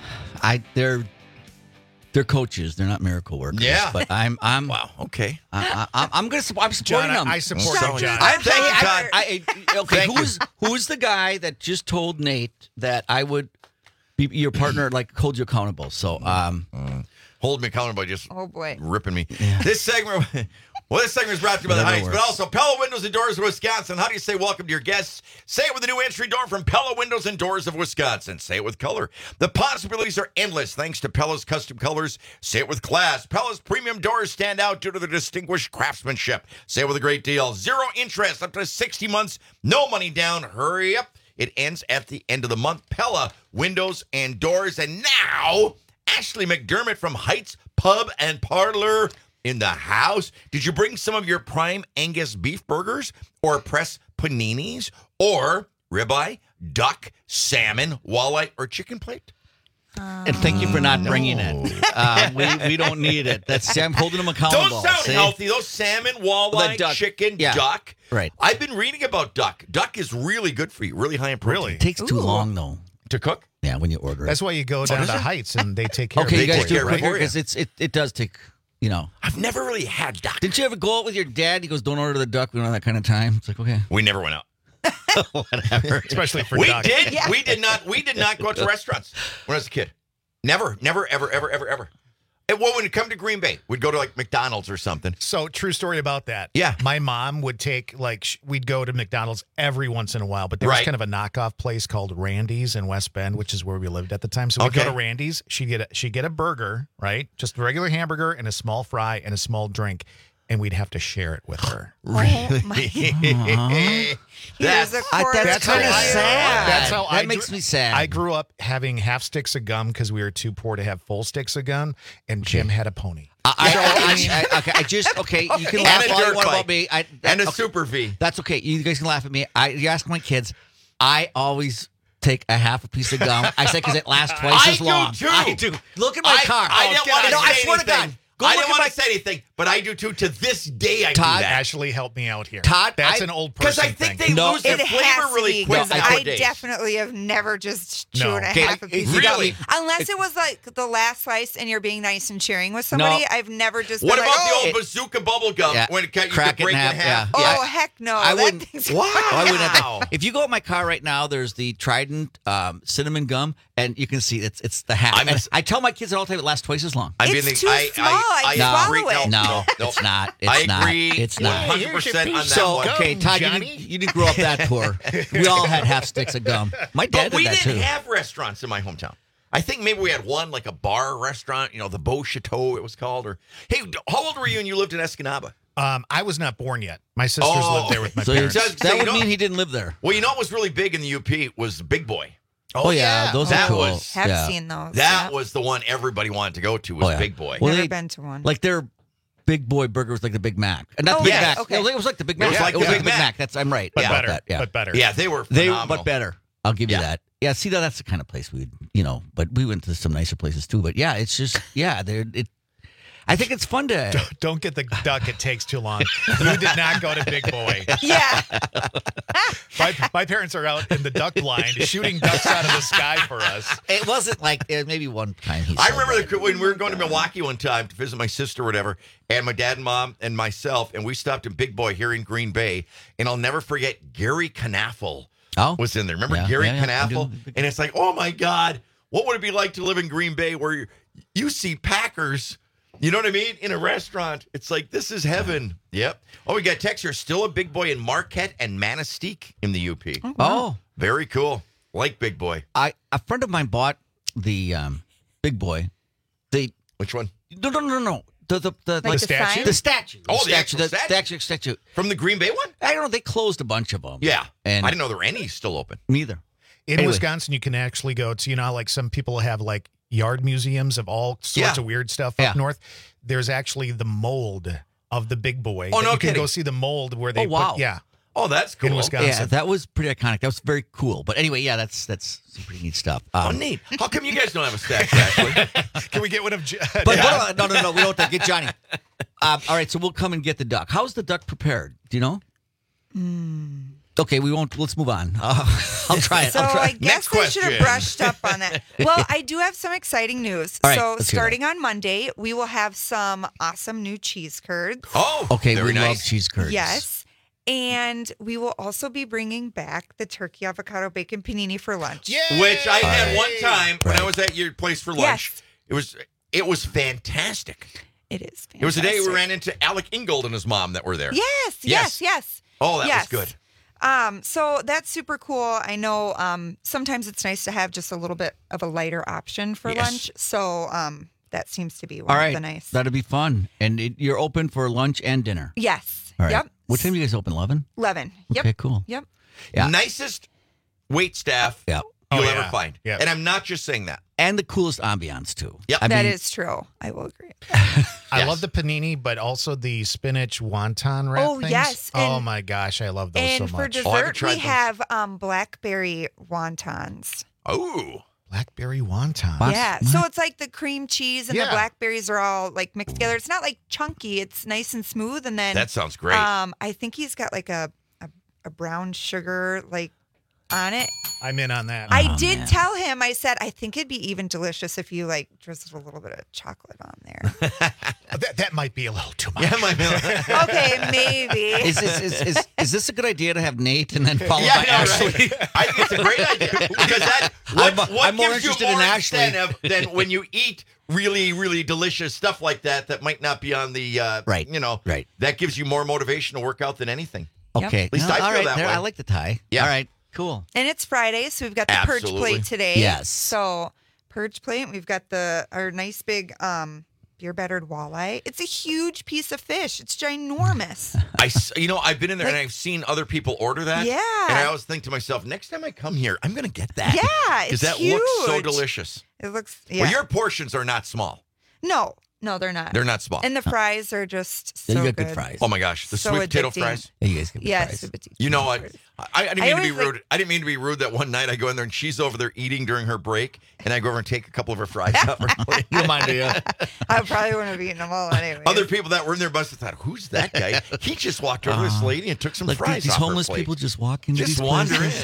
I they're they're coaches. They're not miracle workers. Yeah, but I'm I'm wow. Okay, I, I, I'm gonna I'm supporting John, them. I support so, you, John. I'm Thank saying, you, Todd. I, I, okay, Thank who's who's the guy that just told Nate that I would be your partner, like hold you accountable? So um, mm. hold me accountable by just oh boy ripping me. Yeah. This segment. Well, this segment is brought to you by the Heights, but also Pella Windows and Doors of Wisconsin. How do you say welcome to your guests? Say it with a new entry door from Pella Windows and Doors of Wisconsin. Say it with color. The possibilities are endless thanks to Pella's custom colors. Say it with class. Pella's premium doors stand out due to their distinguished craftsmanship. Say it with a great deal. Zero interest, up to sixty months, no money down. Hurry up. It ends at the end of the month. Pella Windows and Doors. And now, Ashley McDermott from Heights Pub and Parlor in the house. Did you bring some of your prime Angus beef burgers or press paninis or ribeye, duck, salmon, walleye, or chicken plate? And thank you for not bringing it. Uh, we we don't need it. That's I'm holding them accountable. Those sound see? healthy. Those salmon, walleye, duck. chicken, Yeah. duck. Right. I've been reading about duck. Duck is really good for you. Really high in protein. Really? It takes too Ooh. long though To cook? Yeah, when you order it. That's why you go down is to it? Heights and they take care Okay, of you it. guys take do care it of it quicker for you. because it's it it does take. You know, I've never really had duck. Didn't you ever go out with your dad? He goes, "Don't order the duck. We don't have that kind of time." It's like, okay, We never went out. whatever. Especially for we duck. did. Yeah. We did not. We did not go out to restaurants when I was a kid. Never, never, ever, ever, ever, ever. And well, when it come to Green Bay, we'd go to like McDonald's or something. So, true story about that. Yeah. My mom would take, like, sh- we'd go to McDonald's every once in a while, but there was Right. kind of a knockoff place called Randy's in West Bend, which is where we lived at the time. So, we'd Okay. go to Randy's. She'd get, a, she'd get a burger, right? Just a regular hamburger and a small fry and a small drink. And we'd have to share it with her. Oh my! Uh-huh. Here's a I, quarter. that's kind of how I- sad. that's how that I makes grew- me sad. I grew up having half sticks of gum because we were too poor to have full sticks of gum, and Jim had a pony. I, I, I, I, okay, I just okay. You can And laugh a all you dirt want bike. about me. I, that, And a okay, super V. That's okay. You guys can laugh at me. I you ask my kids. I always take a half a piece of gum. I say because it lasts twice I as do, long. too. I do. Look at my I, car. I Oh, didn't get want out. to No, say I swear to anything. God. Go I look didn't at want my- to say anything, but I do too. To this day, I Todd, do that. Ashley, help me out here. Todd, That's I- an old 'cause person I think thing. they No. lose their It flavor has to really be, quick. because No, I I nowadays. definitely have never just No. chewing a Okay, half a if piece you of gum. Really? Unless it was like the last slice and you're being nice and sharing with somebody. I've never just What been about like, the oh, old bazooka bubble gum Yeah. when it, ca- you Crack could it in break it in half, half? yeah. oh heck no. I that wouldn't. thing's Wow. I wouldn't have that. If you go in my car right now, there's the Trident um, cinnamon gum, and you can see it's it's the half. I'm a- And I tell my kids at all the time it lasts twice as long. I'm It's being- too I, small. I, I I swallow agree. it. No, no, no. it's not. It's I not. agree. It's not. one hundred percent on that So one. okay, Todd, you Johnny. didn't, you didn't grow up that poor. We all had half sticks of gum. My dad But we did that didn't too. have restaurants in my hometown. I think maybe we had one, like a bar restaurant, you know, the Beau Chateau it was called. Or hey, how old were you when you lived in Escanaba? Um, I was not born yet. My sisters Oh. lived there with my so parents. Just- that so you would know- mean he didn't live there. Well, you know what was really big in the U P was Big Boy. Oh, yeah, those that are cool. was have yeah. seen those. that yeah. was the one everybody wanted to go to was Oh, yeah. Big Boy. Well, Never they- been to one. Like their Big Boy burger was like the Big Mac, and not Oh, the Big yes, Mac. okay. It was like the Big It Mac. was like it was the like Big the Big Mac. Mac. That's I'm right. but about better. that. Yeah. But better. yeah, they were They, phenomenal. but better. I'll give you Yeah. that. Yeah, see, that that's the kind of place we'd, you know. But we went to some nicer places too. But yeah, it's just, yeah, they're it. I think it's fun to. Don't, don't get the duck. It takes too long. You did not go to Big Boy. yeah. My, my parents are out in the duck blind shooting ducks out of the sky for us. It wasn't like uh, maybe one time. He I said remember that. the, when we were going to Milwaukee one time to visit my sister or whatever, and my dad and mom and myself, and we stopped in Big Boy here in Green Bay, and I'll never forget Gary Knaffel Oh. was in there. Remember Yeah, Gary yeah, yeah, I do. Knaffel? And it's like, oh my God, what would it be like to live in Green Bay where you, you see Packers, you know what I mean, in a restaurant? It's like, this is heaven. Yep. Oh, we got text here. Still a Big Boy in Marquette and Manistee in the U P. Oh, wow. Very cool. Like Big Boy. I a friend of mine bought the um, Big Boy. They Which one? no no no no the the the, Like the statue? sign? the statue Oh, the statue actual the, statue? the actual statue From the Green Bay one? I don't know. They closed a bunch of them. Yeah. and I didn't know there were any still open. neither. In Anyway. Wisconsin, you can actually go to, you know, how, like some people have like yard museums of all sorts Yeah. of weird stuff Yeah. up north. There's actually the mold of the big boy. Oh, that no you can kidding. go see the mold where they Oh, wow. put, yeah. Oh, that's cool. In Wisconsin. Yeah, that was pretty iconic. That was very cool. But anyway, yeah, that's that's some pretty neat stuff. Oh, Um, neat. How come you guys don't have a stash, actually? Can we get one of J- But what about- no, no, no, we don't have to get Johnny. Um, all right, so we'll come and get the duck. How's the duck prepared? Do you know? Okay, we won't. Let's move on. Uh, I'll try it. So I'll try. I guess I should have brushed up on that. Well, I do have some exciting news. All right, so let's hear starting on Monday, we will have some awesome new cheese curds. Oh, Okay, very we love nice. cheese curds. Yes. And we will also be bringing back the turkey avocado bacon panini for lunch. Which I had one time when I Right. was at your place for lunch. Yes. It was it was fantastic. It is fantastic. It was the day we ran into Alec Ingold and his mom that were there. Yes, yes, yes. Oh, that yes. was good. Um, so that's super cool. I know um, sometimes it's nice to have just a little bit of a lighter option for Yes. lunch. So um, that seems to be one All of right, the nice. that'll be fun. And it, you're open for lunch and dinner. Yes. All right. Yep. What time do you guys open? eleven? eleven. Yep. Okay, cool. Yep. Yeah. Nicest wait staff Yeah. you'll Oh, ever yeah. find. Yeah. And I'm not just saying that. And the coolest ambiance too. Yep. I That mean, is true. I will agree. I Yes. love the panini, but also the spinach wonton wrap Oh, things. yes, oh and- my gosh, I love those And so for much. dessert, Oh, I haven't tried we those. have um, blackberry wontons. Oh. Blackberry wonton. What? Yeah. So it's like the cream cheese and Yeah. the blackberries are all like mixed together. It's not like chunky. It's nice and smooth. And then That sounds great. Um, I think he's got like a, a, a brown sugar like on it. I'm in on that. I Oh, did man. tell him, I said, I think it'd be even delicious if you like drizzled a little bit of chocolate on there. that, that might be a little too much. Yeah, my Okay, maybe. Is this is, is, is this a good idea to have Nate and then followed Yeah, by no, Ashley? right. I think it's a great idea because that what, I'm- what I'm more gives you interested more in Ashley. incentive than when you eat really, really delicious stuff like that that might not be on the uh, Right. You know, Right. That gives you more motivation to work out than anything. Okay. At least No, I all feel right, that there, way. I like the tie. Yeah. All right. Cool. And it's Friday, so we've got the purge Absolutely. plate today. Yes. So purge plate, we've got the our nice big um beer battered walleye. It's a huge piece of fish. It's ginormous. I, s- you know, I've been in there and Like- I've seen other people order that. Yeah. And I always think to myself, next time I come here, I'm going to get that. Yeah, Because it's that looks so huge. delicious. It looks yeah. Well, your portions are not small. No, no, they're not. They're not small. And the fries are just so Yeah, you got good good. fries. Oh my gosh, the So sweet potato addicting. fries. Yeah, you guys get good Yes. fries. sweet potato You know what? fries. I, I didn't I mean to be always, like- rude. I didn't mean to be rude that one night I go in there and she's over there eating during her break, and I go over and take a couple of her fries out. her plate. You don't mind, do you? I probably wouldn't have eaten them all anyway. Other people that were in there must have thought, "Who's that guy?" He just walked over to this Uh, lady and took some Like fries. these off her homeless plate. people just walk into just these wander places.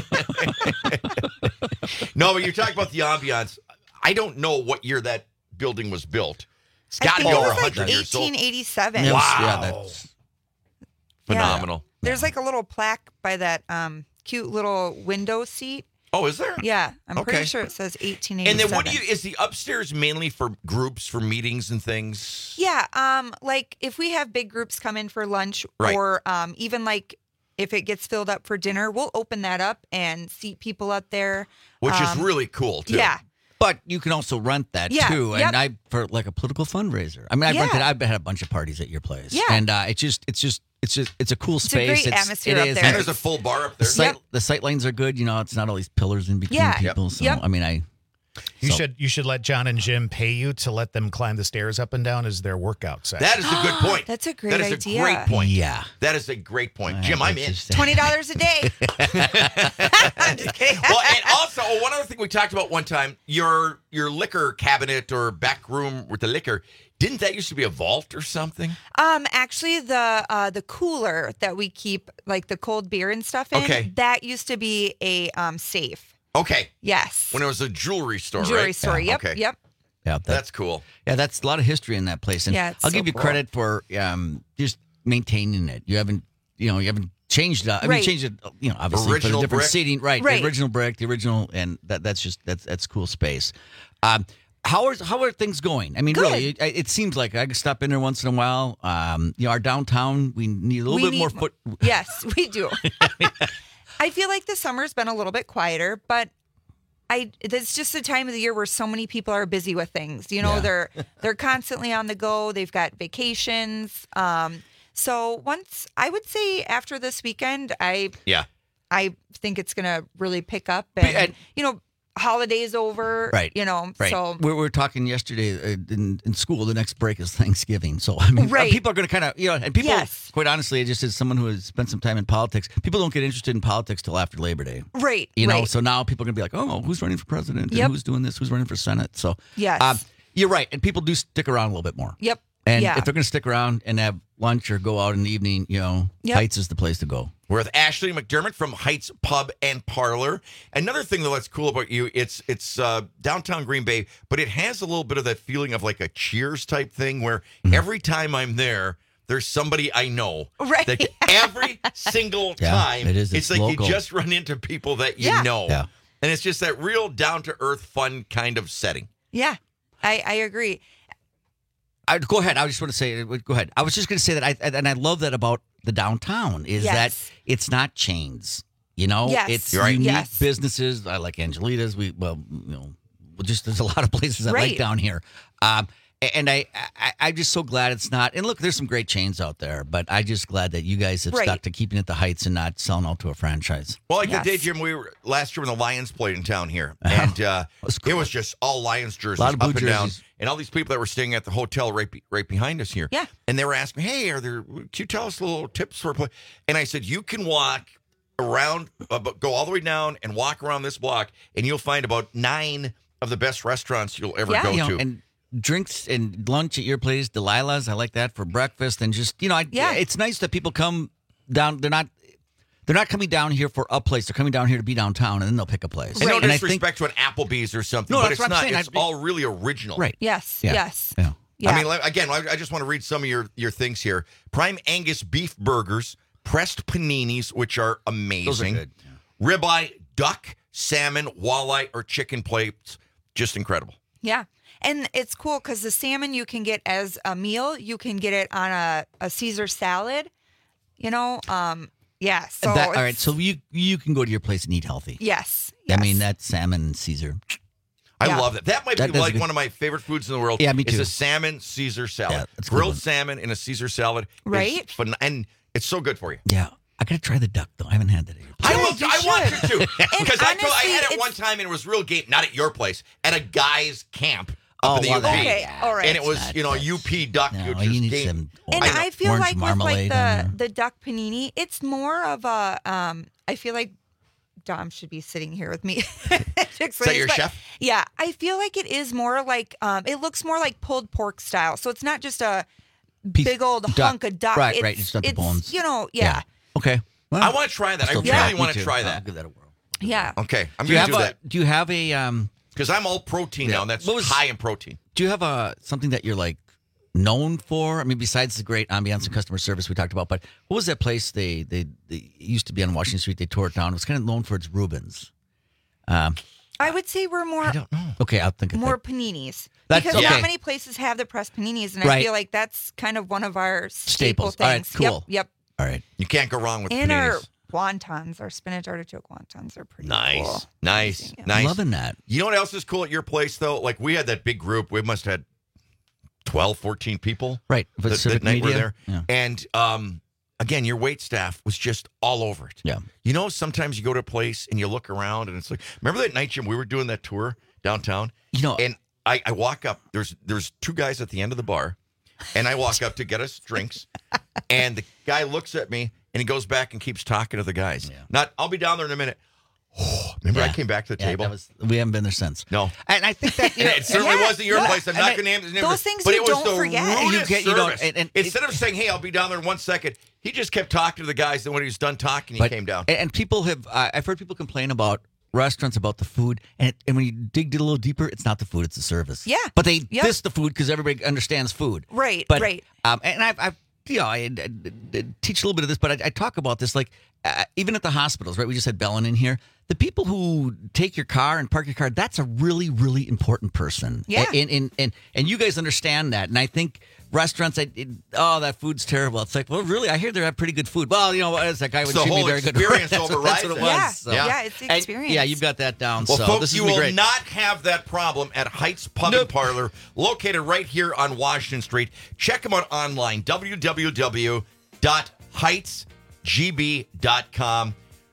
in. No, but you talk about the ambiance. I don't know what year that building was built. It's I got to think be it over was like one hundred years old. eighteen eighty-seven. Yeah, Wow. yeah, that's Phenomenal. There's like a little plaque by that um cute little window seat. Oh, is there? Yeah, I'm Okay. pretty sure it says eighteen And eighty-seven. then what do you? Is the upstairs mainly for groups, for meetings and things? Yeah, um, like if we have big groups come in for lunch, Right. or um, even like if it gets filled up for dinner, we'll open that up and seat people out there. Which is Um, really cool too. Yeah, But you can also rent that Yeah, too, yep. and I for like a political fundraiser. I mean, I've Yeah. rented. I've had a bunch of parties at your place. Yeah. and uh, it's just, it's just, it's just, it's a cool It's a space. great atmosphere it up is. there. And there's a full bar up The there. sight, the sight lines are good. You know, it's not all these pillars in between Yeah. people. So Yep. I mean, I. You so- should you should let John and Jim pay you to let them climb the stairs up and down as their workout session. That is a good point. That's a great That is idea. a great point. Yeah. That is a great point. Uh, Jim, I'm it's in. just- twenty dollars a day. I'm just kidding. Well, and also oh, one other thing we talked about one time, your your liquor cabinet or back room with the liquor, didn't that used to be a vault or something? Um, actually, the uh, the cooler that we keep like the cold beer and stuff in, Okay. that used to be a um safe. Okay. Yes. When it was a jewelry store, Jewelry right? store. Yeah, Yep. okay. Yep. Yeah, that, That's cool. yeah, that's a lot of history in that place, and Yeah, it's I'll so give you cool. credit for um, just maintaining it. You haven't, you know, you haven't changed it. I mean, Right. changed it. You know, obviously Original for the different brick. seating, right? Right. The original brick, the original, and that that's just that's that's cool space. Um, how are how are things going? I mean, Good. really, it, it seems like I can stop in there once in a while. Um, you know, our downtown, we need a little We bit need more mo- foot. Yes, we do. I feel like the summer's been a little bit quieter, but I it's just the time of the year where so many people are busy with things. You know, Yeah. they're they're constantly on the go. They've got vacations. Um, so once I would say after this weekend, I Yeah. I think it's gonna really pick up, and, and- you know, holidays over, Right. you know, Right. so. we were talking yesterday uh, in, in school. The next break is Thanksgiving, so I mean, Right. people are going to kind of, you know, and people, Yes. quite honestly, just as someone who has spent some time in politics, people don't get interested in politics till after Labor Day. Right, You know, right. so now people are going to be like, oh, who's running for president? Yep. And who's doing this? Who's running for Senate? So, Yes. um, you're right, and people do stick around a little bit more. Yep. And yeah. if they're going to stick around and have lunch or go out in the evening, you know, Yep. Heights is the place to go. We're with Ashley McDermott from Heights Pub and Parlor. Another thing though that's cool about you, it's it's uh, downtown Green Bay, but it has a little bit of that feeling of like a Cheers type thing where Mm-hmm. every time I'm there, there's somebody I know. Right. That every single Yeah, time, it is. it's, It's like local. you just run into people that you Yeah. know. Yeah. And it's just that real down to earth, fun kind of setting. Yeah, I, I agree. I, go ahead. I just want to say, go ahead. I was just going to say that, I and I love that about the downtown is Yes. that it's not chains. You know, Yes. it's You're right. unique Yes. businesses. I like Angelita's. We well, you know, well, just there's a lot of places I Right. like down here. Um, and I, I, I'm just so glad it's not. And look, there's some great chains out there, but I'm just glad that you guys have Right. stuck to keeping it the Heights and not selling out to a franchise. Well, like Yes. the day, Jim, we were last year when the Lions played in town here, and uh, was it was just all Lions jerseys Lot of up blue and down, jerseys. and all these people that were staying at the hotel right be, right behind us here. Yeah. And they were asking, "Hey, are there? Can you tell us little tips for play?" And I said, "You can walk around, uh, but go all the way down and walk around this block, and you'll find about nine of the best restaurants you'll ever Yeah. go You know, to." and drinks and lunch at your place, Delilah's. I like that for breakfast, and just you know, I, Yeah. it's nice that people come down. They're not. They're not coming down here for a place. They're coming down here to be downtown, and then they'll pick a place. And no And I disrespect to an Applebee's or something, No, but that's it's what I'm not. saying. It's I'd- all really original. Right. Yes, Yeah. yes. Yeah. Yeah. I mean, like, again, I I just want to read some of your, your things here. Prime Angus beef burgers, pressed paninis, which are amazing. Those are good. Ribeye, duck, salmon, walleye, or chicken plates. Just incredible. Yeah. And it's cool because the salmon you can get as a meal. You can get it on a, a Caesar salad, you know? Um, yeah. So That- all right, it's- so you you can go to your place and eat healthy. yes. I yes. mean, that salmon and Caesar. I Yeah. love that. That might That be does a like good- one of my favorite foods in the world. Yeah, me Is too. a salmon Caesar salad. Yeah, that's a good Grilled one. salmon in a Caesar salad. is Right? phen- and it's so good for you. Yeah, I gotta try the duck though. I haven't had that yet. I, Yeah, will, you I want should. you to. Because I, go- I honestly, had it it's- one time and it was real game, not at your place, at a guy's camp Oh, up in the well, U P. that- Okay, all right. And it was, Not you know, that- U P duck. No, you you just need game. some And orange- I feel orange like with like marmalade on the the duck panini, it's more of a. Um, I feel like Dom should be sitting here with me. Is that your chef? Yeah, I feel like it is more like um, it looks more like pulled pork style. So it's not just a Piece- big old duck. hunk of duck. Right, it's, right, it's not the it's, bones. You know, yeah, Okay. Well, I want to try that. I still really try it. Me want to too. try I'll that. give that a whirl. yeah. Okay, I'm Do you going have to do a? that. Do you have a? Um, Because I'm all protein Yeah. now, and that's What was- high in protein. do you have a something that you're like known for? I mean, besides the great ambiance and customer service we talked about, but what was that place they they, they it used to be on Washington Street? They tore it down. It was kind of known for its Rubens. Um, I would say we're more okay, I'll think of more that. paninis That's- because okay. not many places have the pressed paninis, and I Right. feel like that's kind of one of our staple Staples. All right, things. cool. Yep. All right. You can't go wrong with Yep. And our paninis. wontons, our spinach artichoke wontons are pretty Nice, cool. nice, Amazing, yeah. nice. Loving that. You know what else is cool at your place, though? Like, we had that big group. We must have had twelve, fourteen people. Right. For That, Civic that night we're Media. there. Yeah. And, um, again, your wait staff was just all over it. Yeah. You know, sometimes you go to a place and you look around and it's like, remember that night, Jim, we were doing that tour downtown? You know, And I, I walk up, there's there's two guys at the end of the bar, and I walk up to get us drinks, and the guy looks at me, and he goes back and keeps talking to the guys. Yeah. Not, I'll be down there in a minute. Oh, remember I Yeah. came back to the Yeah, table? that was, we haven't been there since. No. And I think that you And know, it certainly Yeah, wasn't your yeah. place. I'm And not I- going to name his name. those things but you it was don't the forget. rudest You get- you don't- service. and- and Instead it- of saying, hey, I'll be down there in one second, he just kept talking to the guys, and when he was done talking, he But- came down. And, and people have, uh, I've heard people complain about restaurants about the food, and and when you dig a little deeper, it's not the food, it's the service. Yeah. But they Yep. diss the food because everybody understands food. Right, But, right. Um, and I've, I've, you know, I, I, I teach a little bit of this, but I, I talk about this like uh, even at the hospitals, right? We just had Bellin in here. The people who take your car and park your car, that's a really, really important person. Yeah. And and and, and you guys understand that. And I think restaurants, I, it, oh, that food's terrible. It's like, well, really, I hear they have pretty good food. Well, you know, as that guy would It's the treat me whole very good. experience That's what- overrides that's what it it. was. Yeah, So- yeah, it's the And, experience. yeah, you've got that down. Well, so folks, this is you gonna be will great. not have that problem at Heights Pub and Parlor, located right here on Washington Street. Check them out online, w w w dot heights g b dot com.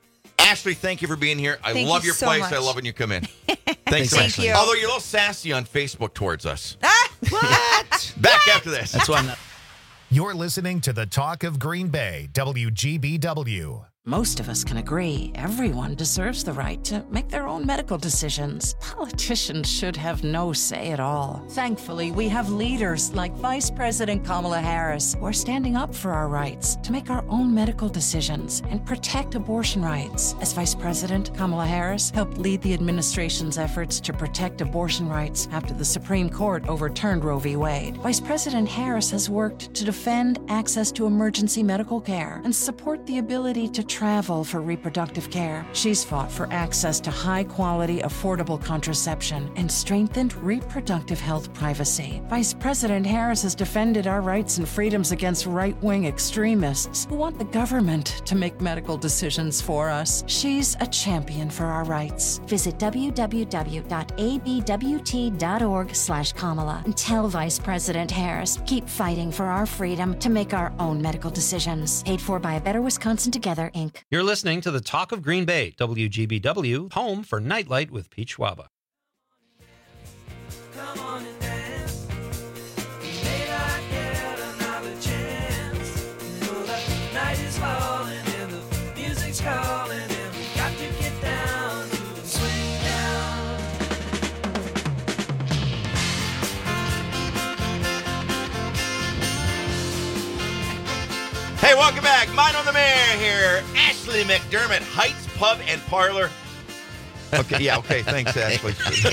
Ashley, thank you for being here. I Thank love you your so place. much. I love when you come in. Thanks, Thank Ashley. you. Although you're a little sassy on Facebook towards us. Ah, what? Back after this. That's why I'm not. You're listening to the Talk of Green Bay, W G B W. Most of us can agree everyone deserves the right to make their own medical decisions. Politicians should have no say at all. Thankfully, we have leaders like Vice President Kamala Harris who are standing up for our rights to make our own medical decisions and protect abortion rights. As Vice President, Kamala Harris helped lead the administration's efforts to protect abortion rights after the Supreme Court overturned Roe v. Wade. Vice President Harris has worked to defend access to emergency medical care and support the ability to travel for reproductive care. She's fought for access to high-quality, affordable contraception and strengthened reproductive health privacy. Vice President Harris has defended our rights and freedoms against right-wing extremists who want the government to make medical decisions for us. She's a champion for our rights. Visit w w w dot a b w t dot org slash Kamala and tell Vice President Harris, keep fighting for our freedom to make our own medical decisions. Paid for by a Better Wisconsin Together, Incorporated. You're listening to the Talk of Green Bay, W G B W, home for Nightlight with Pete Schwaba. Come on and dance. You may not get another chance. You know that night is falling and the music's calling and we got to get down to the swing down. Hey, welcome back. Mine on the Mayor here. Ashley McDermott, Heights Pub and Parlor. Okay, yeah, okay. Thanks, Ashley.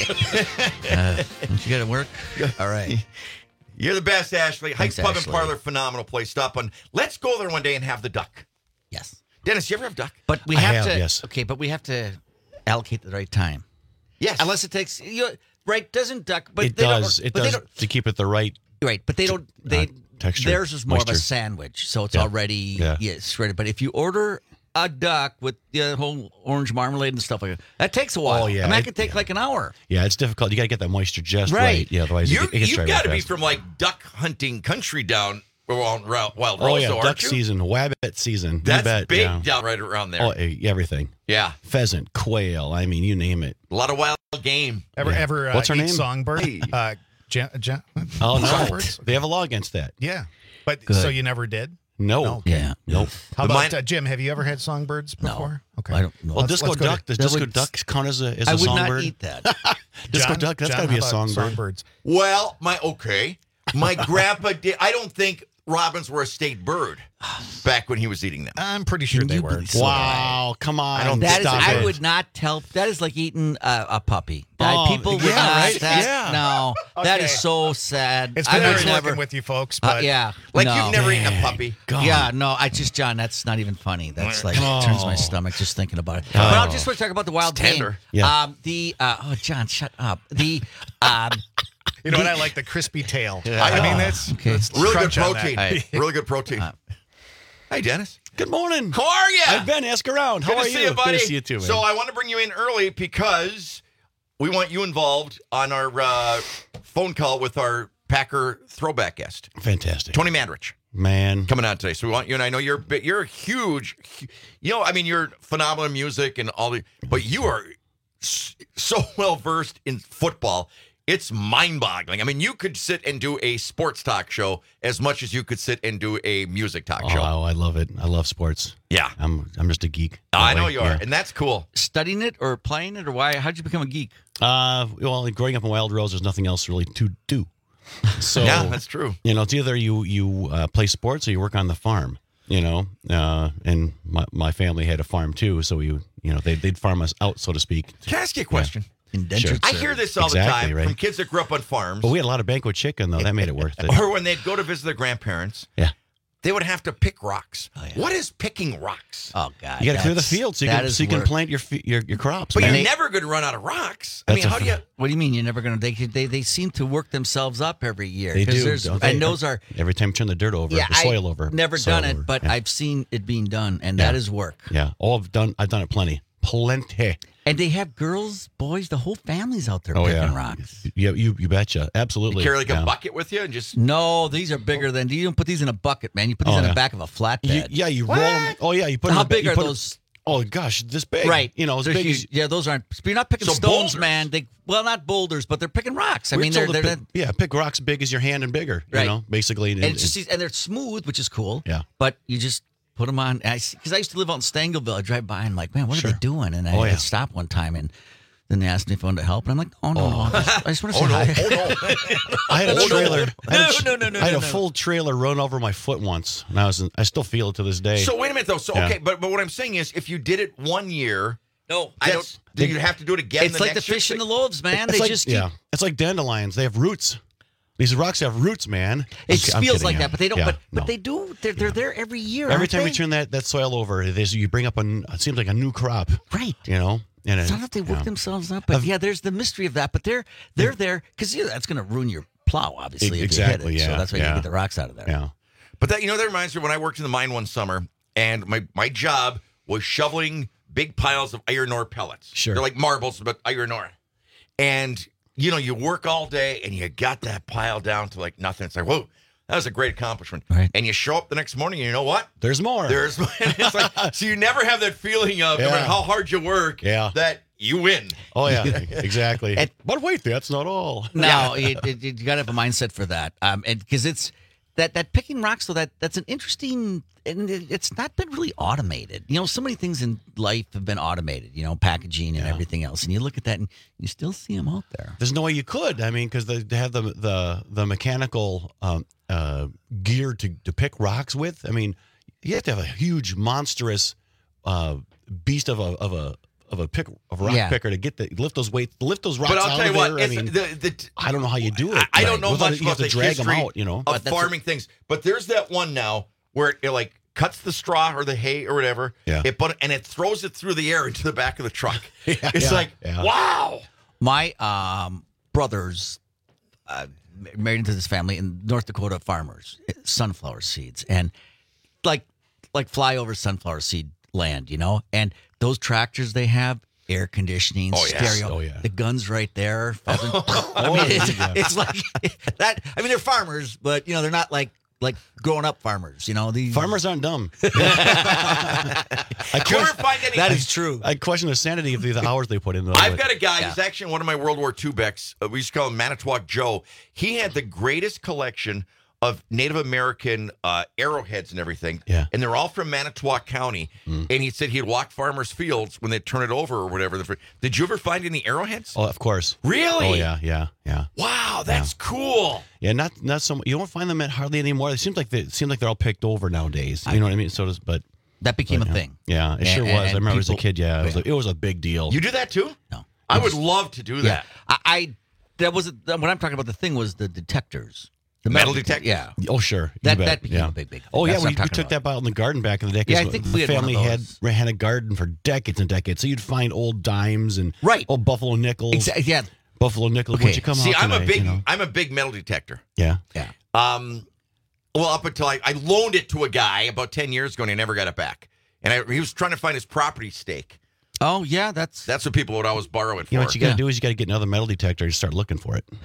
uh, don't you got to work? All right. You're the best, Ashley. Thanks, Heights Pub Ashley. and Parlor, phenomenal place. Stop on. Let's go there one day and have the duck. Yes. Dennis, you ever have duck? But we I have, have, to. yes. Okay, but we have to allocate the right time. Yes. Unless it takes you right doesn't duck. But it they does. Don't, It but they does don't- to keep it the right. Right, but they don't. They uh, texture, theirs is more of a moisture. sandwich, so it's Yeah. already Yeah. yeah. shredded. But if you order a duck with the whole orange marmalade and stuff like that, that takes a while. Oh, yeah. I mean, that It- could take like an hour. Yeah, it's difficult. You got to get that moisture just Right. right. Yeah, otherwise You're, it, it gets you've dry got to real be fast. from like duck hunting country down around Wild Wild Oh Rose, yeah, though, duck aren't you? season, wabbit season. You That's bet, big yeah. down right around there. Oh, eh, everything. Yeah. Pheasant, quail. I mean, you name it. A lot of wild game. Ever Yeah. ever uh, What's her eat name? songbird? Uh, ja- ja- Oh no, songbirds? they have a law against that. Yeah, but Good. so you never did? No. Okay. Yeah. Nope. How The about mine- uh, Jim? Have you ever had songbirds before? Okay. I don't know. Well, Let's- disco let's go duck. to- Does that disco would- duck count as a as I a would not songbird? eat that. disco John- duck. That's John, got to be a how about songbird. songbirds. Well, my okay. My grandpa did. I don't think robins were a state bird back when he was eating them. I'm pretty sure they were. Wow, come on. I don't That is, stop I it. would not tell. That is like eating a, a puppy. That- Oh, people would yeah, not. right? That, Yeah. No, that Okay. is so sad. It's I been would nice never. working with you folks, Uh, but yeah, Like no. you've never eaten a puppy. God. Yeah, no, I just, John, that's not even funny. That's like, Oh. it turns my stomach just thinking about it. Oh. But I'll just want to talk about the wild It's game. tender. Yeah. Um, the, uh, oh, John, shut up. The, um, you know what? I like the crispy tail. Yeah. I mean, that's, Okay. that's Really good crunch on that. protein. Hey. Really good protein. Uh, Hey, Dennis. Good morning. How are you? I've been. Ask around. How Good are to see you? you, buddy. Good to see you too, man. So I want to bring you in early because we want you involved on our uh, phone call with our Packer throwback guest, Fantastic. Tony Mandrich, Man. coming out today. So we want you, and I know you're bi- you're a huge, hu- you know, I mean, you're phenomenal in music and all the, but you are s- so well versed in football. It's mind-boggling. I mean, you could sit and do a sports talk show as much as you could sit and do a music talk show. Oh, I love it. I love sports. Yeah. I'm I'm just a geek. I that know way. you are, Yeah. and that's cool. studying it or playing it or why? How'd you become a geek? Uh, well, growing up in Wild Rose, there's nothing else really to do. So Yeah, that's true. You know, it's either you you uh, play sports or you work on the farm. You know, uh, and my my family had a farm too, so you you know they they'd farm us out, so to speak. Can I ask you a question? Sure. I hear this all Exactly, the time right. from kids that grew up on farms. But we had a lot of banquet chicken though. That made it worth it. Or when they'd go to visit their grandparents, Yeah. they would have to pick rocks. What is picking rocks? Oh God! You got to clear the that's- field so you that can is so you can work. plant your fi- your your crops. But man. you're never going to run out of rocks. I That's mean, a how do you? f- What do you mean you're never gonna? They they they seem to work themselves up every year. They 'Cause do. there's- don't they? And those are every time you turn the dirt over, yeah. the soil over. Never soil done it, over. but Yeah. I've seen it being done, and Yeah. that is work. yeah. Oh, I've done I've done it plenty, plenty. And they have girls, boys, the whole family's out there Oh picking yeah, rocks. Yeah, you you betcha, absolutely. You carry like yeah. a bucket with you and just. No, these are bigger than. You don't put these in a bucket, man. You put these Oh, in yeah. the back of a flatbed. You, yeah, you roll them. Oh yeah, you put How them in the ba- big you are put 'em- those? Oh gosh, this big, Right. You know, as They're big huge. as yeah, those aren't. You're not picking So stones, boulders. man. They well, not boulders, but they're picking rocks. I We're mean, they're, told to they're pick, yeah, pick rocks big as your hand and bigger. You Right. know, basically, and, it's just and they're smooth, which is cool. Yeah. But you just put them on. Because I, I used to live out in Stangleville. I drive by and I'm like, man, what Sure. are they doing? And I, Oh, yeah. I stopped one time and. Then they asked me if I wanted to help, and I'm like, "Oh no, Oh. no, I just, I just want to Oh, say no. hi." I had a Oh, no. trailer. I had a, No, no, no, no, I had no, a no. full trailer run over my foot once, and I was. I still feel it to this day. So wait a minute though. So Yeah. okay, but but what I'm saying is, if you did it one year, no, I don't. Do you have to do it again? It's the like next the fish year? and the loaves, man. It's They like, just keep, yeah, it's like dandelions. They have roots. These rocks have roots, man. It I'm- I'm feels kidding like you. that, but they don't. Yeah, but but no. they do. They're they're there every year. Every aren't time they? you turn that, that soil over, there's, you bring up a. n- It seems like a new crop. Right. You know. And It's it- not that they work yeah. themselves up, but yeah, there's the mystery of that. But they're they're there because yeah, that's going to ruin your plow, obviously. if you hit Exactly, it. So yeah, that's why you yeah. get the rocks out of there. Yeah. But that you know that reminds me when I worked in the mine one summer, and my my job was shoveling big piles of iron ore pellets. Sure. They're like marbles, but iron ore. And you know, you work all day, and you got that pile down to like nothing. It's like, whoa, that was a great accomplishment. Right. And you show up the next morning, and you know what? There's more. There's it's like so you never have that feeling of no Yeah. matter how hard you work, Yeah. that you win. Oh yeah, exactly. And- but wait, that's not all. No, it, it, you got to have a mindset for that, um, and because it's that that picking rocks, though, that that's an interesting, and it, it's not been really automated. You know, so many things in life have been automated. You know, packaging and Yeah. everything else, and you look at that, and you still see them out there. There's no way you could. I mean, because they, they have the the the mechanical um, uh, gear to to pick rocks with. I mean, you have to have a huge, monstrous uh, beast of a of a of a pick of a rock Yeah. picker to get the lift those weights, lift those rocks But I'll out tell you of what, there. I it's mean, the, the, I don't know how you do it. I, I don't know Without much it, you have about to the drag them history out. You know, of farming things, but there's that one now where it, it like cuts the straw or the hay or whatever, Yeah. it but and it throws it through the air into the back of the truck. Yeah, it's yeah, like yeah. wow. My um, brothers uh, married into this family in North Dakota farmers, sunflower seeds, and like like fly over sunflower seed land, you know. And those tractors they have, air conditioning, Oh, yes. stereo, Oh, yeah. the guns right there. I mean, Oh, it's, yeah. it's like that. I mean, they're farmers, but you know, they're not like like grown up farmers. You know, these farmers aren't dumb. I Do you ever question, find any? That is true. I question the sanity of the, the hours they put in. Though, I've but- got a guy. Yeah. He's actually one of my World War Two Becks. Uh, we used to call him Manitowoc Joe. He had the greatest collection of Native American uh, arrowheads and everything. Yeah. And they're all from Manitowoc County. Mm. And he said he'd walk farmers' fields when they'd turn it over or whatever. Did you ever find any arrowheads? Oh, of course. Really? Oh yeah, yeah, yeah. Wow, that's cool. Yeah, not not so. You don't find them at hardly anymore. It seems like they it seems like they're all picked over nowadays. You know what I mean? So does, but That became but, a yeah. thing. Yeah, it And- sure was. and I remember as a people- kid. Yeah, it was, yeah. A, it was a big deal. You do that too? No. I would love to do that. I, I that was what I'm talking about. The thing was the detectors, the Metal detec- detector? Yeah, Oh sure, You that bet. that became yeah. a big big. Thing. Oh yeah, That's what we, I'm we talking took that about. out in the garden back in the day. 'cause Yeah, I think we had one family of had those. had a garden for decades and decades. So you'd find old dimes and Right. old buffalo nickels. Exactly. Yeah. Buffalo nickels. Okay. Would you come See, out I'm a tonight, big you know? I'm a big metal detector. Yeah. Yeah. Um, well, up until I, I loaned it to a guy about ten years ago, and he never got it back. And I, he was trying to find his property stake. Oh yeah, that's That's what people would always borrow it for. You know what you got to Yeah. do is you got to get another metal detector and start looking for it.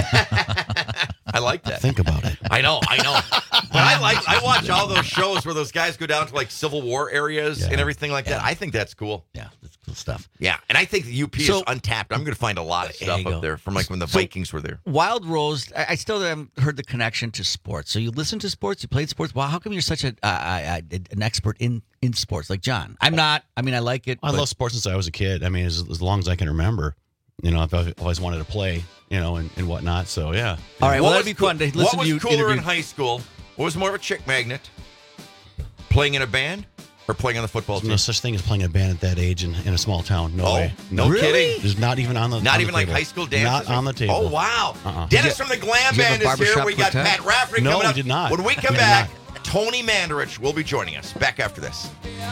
I like that. Think about it. I know, I know. But I like I watch all those shows where those guys go down to like Civil War areas Yeah. and everything like that. I think that's cool. yeah, that's cool stuff. Yeah, and I think the U P So- is untapped. I'm going to find a lot of There stuff you up go. there from like when the So- Vikings were there. Wild Rose, I, I still haven't heard the connection to sports. So you listen to sports, you played sports. Well, how come you're such a uh, uh, an expert in in sports like John? I'm not. I mean, I like it. I but- love sports since I was a kid. I mean, as, as long as I can remember. You know, I've I've always wanted to play. You know, and, and whatnot. So yeah. All right, well, What that'd was be fun to cool- listen What was to you cooler interview. in high school? What was more of a chick magnet? Playing in a band or playing on the football There's team? no such thing as playing a band at that age in, in a small town. No Oh, way. no Nope. kidding? There's not even on the Not on the even like table. high school dances? Not on the table. Oh, wow. Uh-uh. Dennis Did from the Glam did you have Band a is here. barbershop We got quartet? Pat Rafferty No, coming we up. did not. When we come We did back, Tony Mandarich will be joining us. Back after this.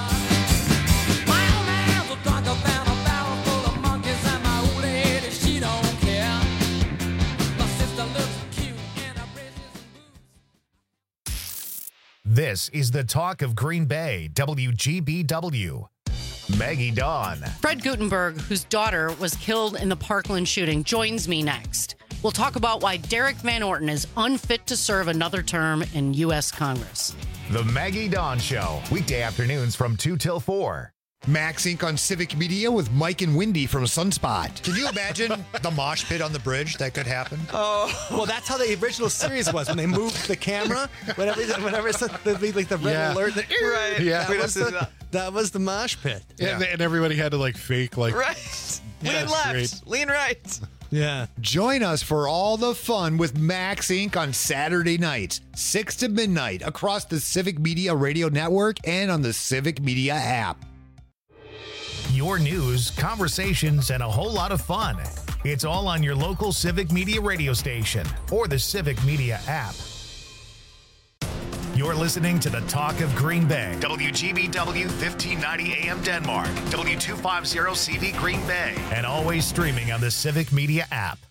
This is the talk of Green Bay, W G B W. Maggie Dawn. Fred Gutenberg, whose daughter was killed in the Parkland shooting, joins me next. We'll talk about why Derek Van Orton is unfit to serve another term in U S Congress. The Maggie Dawn Show, weekday afternoons from two till four Max Incorporated on Civic Media with Mike and Wendy from Sunspot. Can you imagine the mosh pit on the bridge that could happen? Oh, well, that's how the original series was when they moved the camera. Whenever, whenever it's the, the, like the red Yeah. alert, the, Right. Yeah, We that was, just- the, that was the mosh pit. Yeah. And, and everybody had to like fake like Right. Lean That's left, great. lean right. Yeah. Join us for all the fun with Max Incorporated on Saturday nights, six to midnight, across the Civic Media Radio Network and on the Civic Media app. Your news, conversations, and a whole lot of fun. It's all on your local Civic Media radio station or the Civic Media app. You're listening to the Talk of Green Bay. W G B W fifteen ninety A M Denmark. W two fifty C V Green Bay. And always streaming on the Civic Media app.